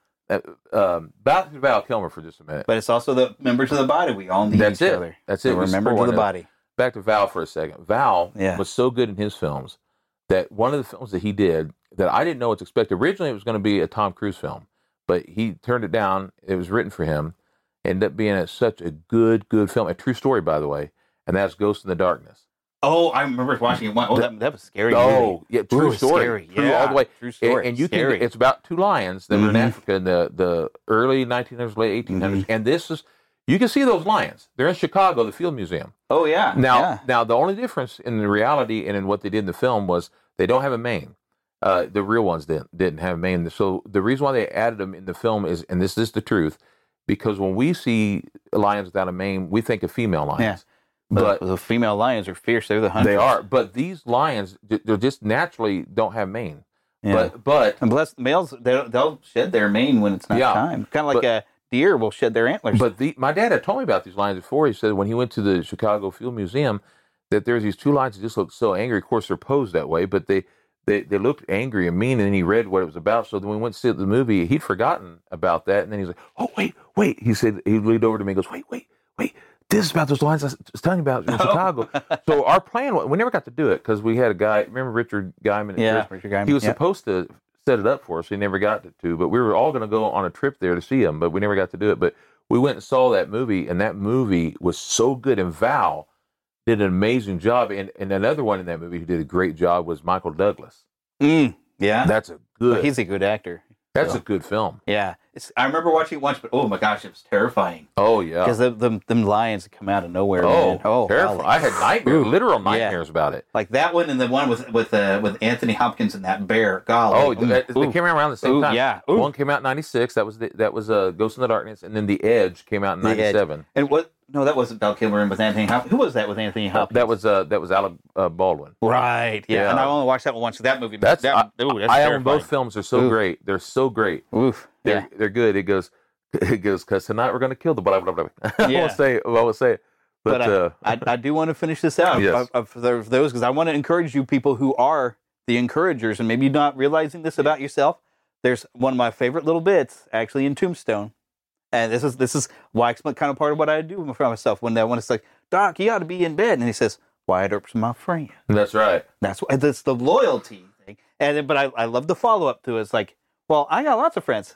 Back to Val Kilmer for just a minute. But it's also the members of the body. We all need each other. That's it. We're members of the body. Back to Val for a second. Val was so good in his films that one of the films that he did that I didn't know was expected. Originally, it was going to be a Tom Cruise film, but he turned it down. It was written for him. Ended up being such a good film. A true story, by the way, and that's Ghost in the Darkness. Oh, I remember watching it. Oh, that was scary. Oh, yeah, true story. Scary. True all the way. True story. And you can. It's about two lions that were in Africa in the early 1900s, late 1800s. And this is, you can see those lions. They're in Chicago, the Field Museum. Oh, yeah. Now the only difference in the reality and in what they did in the film was they don't have a mane. The real ones didn't have a mane. So the reason why they added them in the film is, and this is the truth, because when we see lions without a mane, we think of female lions. Yeah. But the female lions are fierce. They're the hunters. They are. But these lions, they just naturally don't have mane. Yeah. But and bless males, they'll shed their mane when it's not time. Kind of like a deer will shed their antlers. But my dad had told me about these lions before. He said when he went to the Chicago Field Museum that there's these two lions that just looked so angry. Of course, they're posed that way, but they looked angry and mean. And then he read what it was about. So then when we went to see the movie, he'd forgotten about that. And then he was like, "Oh, wait." He said, he leaned over to me and goes, "Wait. This is about those lines I was telling you about in Chicago." So our plan, we never got to do it because we had a guy, remember Richard Guyman? Richard Guyman. He was supposed to set it up for us. He never got to, but we were all going to go on a trip there to see him, but we never got to do it. But we went and saw that movie, and that movie was so good. And Val did an amazing job. And another one in that movie who did a great job was Michael Douglas. Yeah. That's a good... Well, he's a good actor. That's a good film. Yeah. I remember watching it once, but oh my gosh, it was terrifying. Oh, yeah. Because them lions come out of nowhere. Oh, man. Oh, terrifying. I had nightmares, literal nightmares about it. Like that one and the one with Anthony Hopkins and that bear. Golly. They came around the same time. Yeah. One came out in 96. That was Ghost in the Darkness. And then The Edge came out in 97. And what? No, that wasn't Val Kilmer and with Anthony Hopkins. Who was that with Anthony Hopkins? That was Alec Baldwin. Right. Yeah. And I only watched that one once. So that movie. That's I own both films. They're so great. They're so great. Oof. They're good. It goes because tonight we're going to kill the blah blah blah. I won't say it. But I do want to finish this out for those because I want to encourage you people who are the encouragers and maybe you're not realizing this about yourself. There's one of my favorite little bits actually in Tombstone. And this is why it's kind of part of what I do for myself when it's like, Doc, you ought to be in bed. And he says, Wyatt Earp's my friend. That's right. That's the loyalty thing. And then, but I love the follow-up to it. It's like, well, I got lots of friends.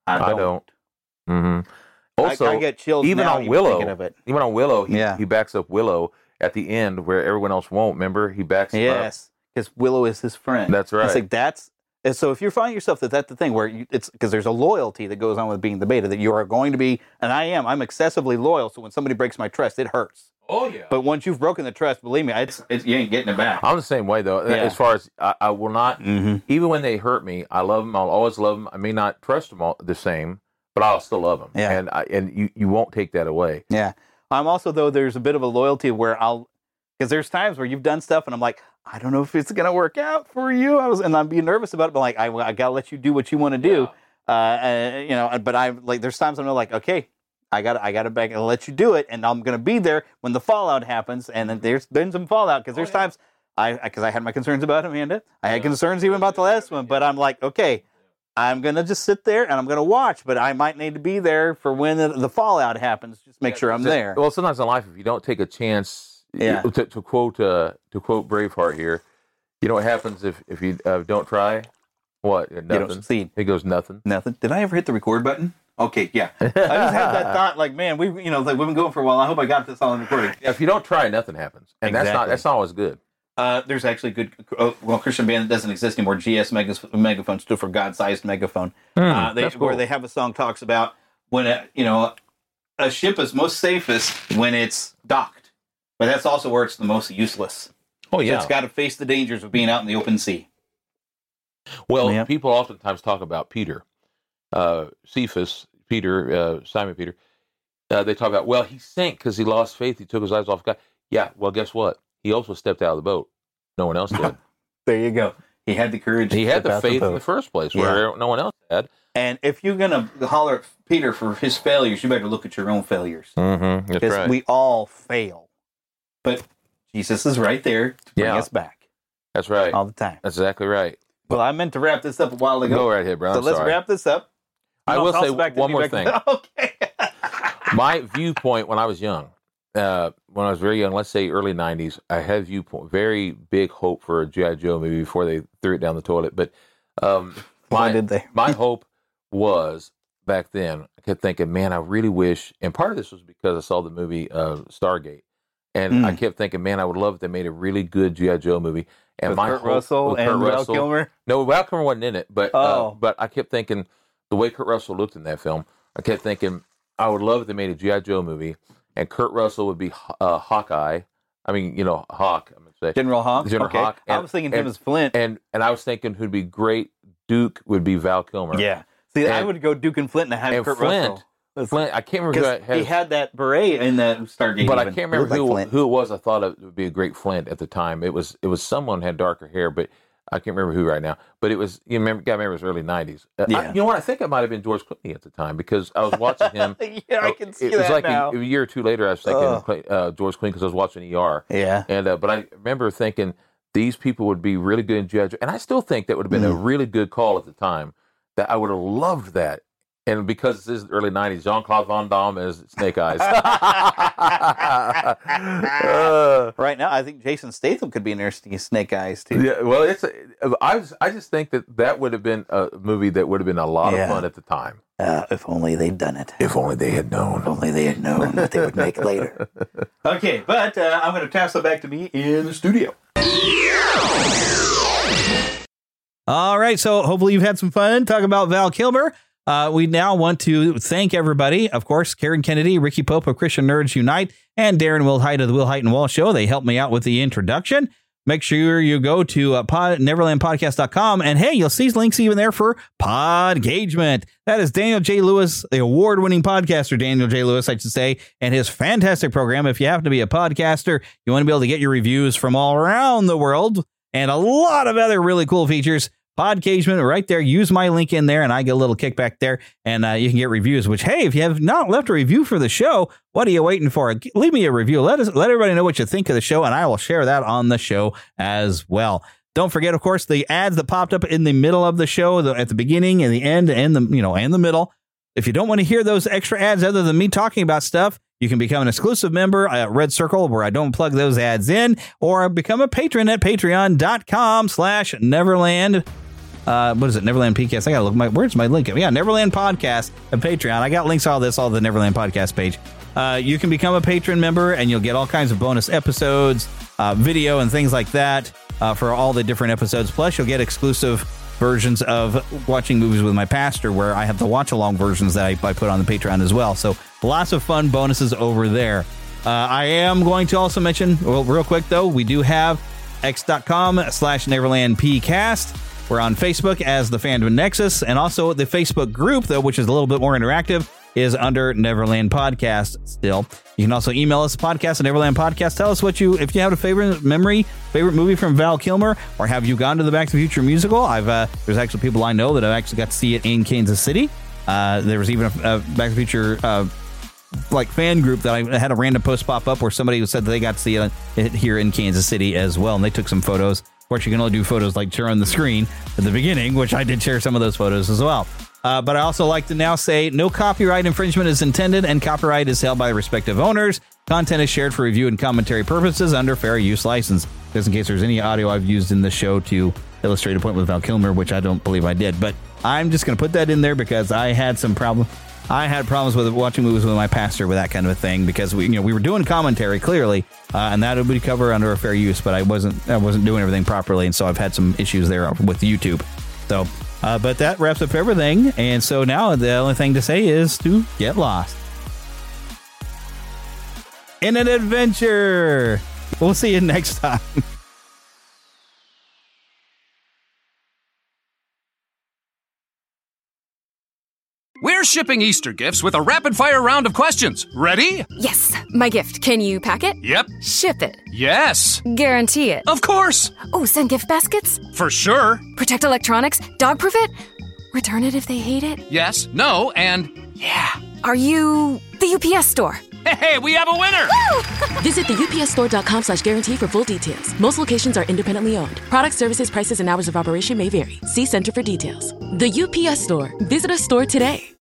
I don't. Mm-hmm. Also, I get chills even now on Willow. thinking of it. Even on Willow, he backs up Willow at the end where everyone else won't. Remember, he backs up. Yes, because Willow is his friend. That's right. It's like and so if you find yourself that's the thing where it's because there's a loyalty that goes on with being the beta that you are going to be, and I'm excessively loyal. So when somebody breaks my trust, it hurts. Oh yeah. But once you've broken the trust, believe me, you ain't getting it back. I'm the same way though. Yeah. As far as I will not, even when they hurt me, I love them. I'll always love them. I may not trust them all the same, but I'll still love them. Yeah. And you won't take that away. Yeah. I'm also though there's a bit of a loyalty where because there's times where you've done stuff and I'm like, I don't know if it's gonna work out for you. And I'm being nervous about it, but like I gotta let you do what you want to do. Yeah. But I'm like, there's times I'm like, okay, I gotta back and let you do it, and I'm gonna be there when the fallout happens. And then there's been some fallout because there's times because I had my concerns about Amanda. I had concerns even about the last one, but I'm like, okay, I'm gonna just sit there and I'm gonna watch, but I might need to be there for when the fallout happens. Just make sure I'm there. Well, sometimes in life, if you don't take a chance. Yeah. To quote Braveheart here, you know what happens if you don't try? What? Nothing. You don't succeed. It goes nothing. Nothing. Did I ever hit the record button? Okay, yeah. I just had that thought, like, man, we've been going for a while. I hope I got this all in recording. Yeah, if you don't try, nothing happens, and that's not always good. There's actually good. Christian band that doesn't exist anymore. GS Megaphone stood for God-sized megaphone. Where they have a song talks about when a ship is most safest when it's docked. But that's also where it's the most useless. Oh, yeah. So it's got to face the dangers of being out in the open sea. Well, people oftentimes talk about Peter, Cephas, Peter, Simon Peter. They talk about, well, he sank because he lost faith. He took his eyes off God. Yeah, well, guess what? He also stepped out of the boat. No one else did. There you go. He had the courage. He had the faith in the first place where no one else had. And if you're going to holler at Peter for his failures, you better look at your own failures. Mm-hmm. That's right. We all fail. But Jesus is right there to bring us back. That's right. All the time. That's exactly right. Well, I meant to wrap this up a while ago. Go right ahead, bro. So let's wrap this up. I will say one more thing. Okay. My viewpoint when I was young, when I was very young, let's say early 90s, I had very big hope for a G.I. Joe movie before they threw it down the toilet. But why did they? My hope was back then, I kept thinking, man, I really wish, and part of this was because I saw the movie Stargate. And I kept thinking, man, I would love if they made a really good G.I. Joe movie. And with Kurt Russell and Val Kilmer? No, Val Kilmer wasn't in it. But I kept thinking, the way Kurt Russell looked in that film, I kept thinking, I would love if they made a G.I. Joe movie, and Kurt Russell would be Hawkeye. I mean, Hawk. I'm going to say General Hawk. General Hawk. And, I was thinking him as Flint. And I was thinking who'd be great Duke would be Val Kilmer. Yeah. See, I would go Duke and Flint and have Kurt Russell. Flint, I can't remember who he had that beret in that Stargate. But I can't remember who it was. I thought it would be a great Flint at the time. It was someone who had darker hair, but I can't remember who right now. But it was it was early 90s. You know what? I think it might have been George Clooney at the time because I was watching him. Yeah, I can see that. It was like now. a year or two later. I was thinking George Clooney because I was watching ER. Yeah. And but I remember thinking these people would be really good in G.I. Joe, and I still think that would have been a really good call at the time. That I would have loved that. And because this is the early 90s, Jean-Claude Van Damme is Snake Eyes. Right now, I think Jason Statham could be interesting as Snake Eyes, too. Yeah, well, I just think that would have been a movie that would have been a lot of fun at the time. If only they'd done it. If only they had known. If only they had known what they would make later. Okay, but I'm going to pass it back to me in the studio. All right, so hopefully you've had some fun talking about Val Kilmer. We now want to thank everybody. Of course, Karen Kennedy, Ricky Pope of Christian Nerds Unite, and Darren Wilhite of the Wilhite and Wall Show. They helped me out with the introduction. Make sure you go to neverlandpodcast.com, and hey, you'll see links even there for Podgagement. That is Daniel J. Lewis, the award-winning podcaster, Daniel J. Lewis, I should say, and his fantastic program. If you happen to be a podcaster, you want to be able to get your reviews from all around the world, and a lot of other really cool features. Podgagement right there. Use my link in there and I get a little kickback there and you can get reviews, which, hey, if you have not left a review for the show, what are you waiting for? Leave me a review. Let everybody know what you think of the show and I will share that on the show as well. Don't forget, of course, the ads that popped up in the middle of the show, at the beginning and the end and the middle. If you don't want to hear those extra ads other than me talking about stuff, you can become an exclusive member at Red Circle where I don't plug those ads in, or become a patron at patreon.com/Neverland. what is it? Neverland PCast. I gotta look where's my link? Yeah, Neverland Podcast and Patreon. I got links to all the Neverland Podcast page. You can become a patron member and you'll get all kinds of bonus episodes, video and things like that for all the different episodes. Plus, you'll get exclusive versions of Watching Movies with My Pastor, where I have the watch-along versions that I put on the Patreon as well. So lots of fun bonuses over there. I am going to also mention, well, real quick though, we do have x.com/NeverlandPcast. We're on Facebook as the Fandom Nexus, and also the Facebook group, though, which is a little bit more interactive, is under Neverland Podcast still. You can also email us, podcast at Neverland Podcast. Tell us if you have a favorite movie from Val Kilmer, or have you gone to the Back to the Future musical? There's actually people I know that have actually got to see it in Kansas City. There was even a Back to the Future fan group that I had a random post pop up where somebody said that they got to see it here in Kansas City as well, and they took some photos. Of course, you can only do photos like share on the screen at the beginning, which I did share some of those photos as well. But I also like to now say no copyright infringement is intended, and copyright is held by the respective owners. Content is shared for review and commentary purposes under fair use license. Just in case there's any audio I've used in the show to illustrate a point with Val Kilmer, which I don't believe I did. But I'm just going to put that in there because I had some problems. I had problems with Watching Movies with My Pastor with that kind of a thing, because we were doing commentary clearly, and that would be covered under a fair use, but I wasn't doing everything properly, and so I've had some issues there with YouTube. So, but that wraps up everything, and so now the only thing to say is to get lost in an adventure. We'll see you next time. We're shipping Easter gifts with a rapid-fire round of questions. Ready? Yes. My gift. Can you pack it? Yep. Ship it? Yes. Guarantee it? Of course. Oh, send gift baskets? For sure. Protect electronics? Dog-proof it? Return it if they hate it? Yes, no, and yeah. Are you the UPS store? Hey, we have a winner! Woo! Visit theupsstore.com/guarantee for full details. Most locations are independently owned. Product, services, prices, and hours of operation may vary. See Center for details. The UPS Store. Visit a store today.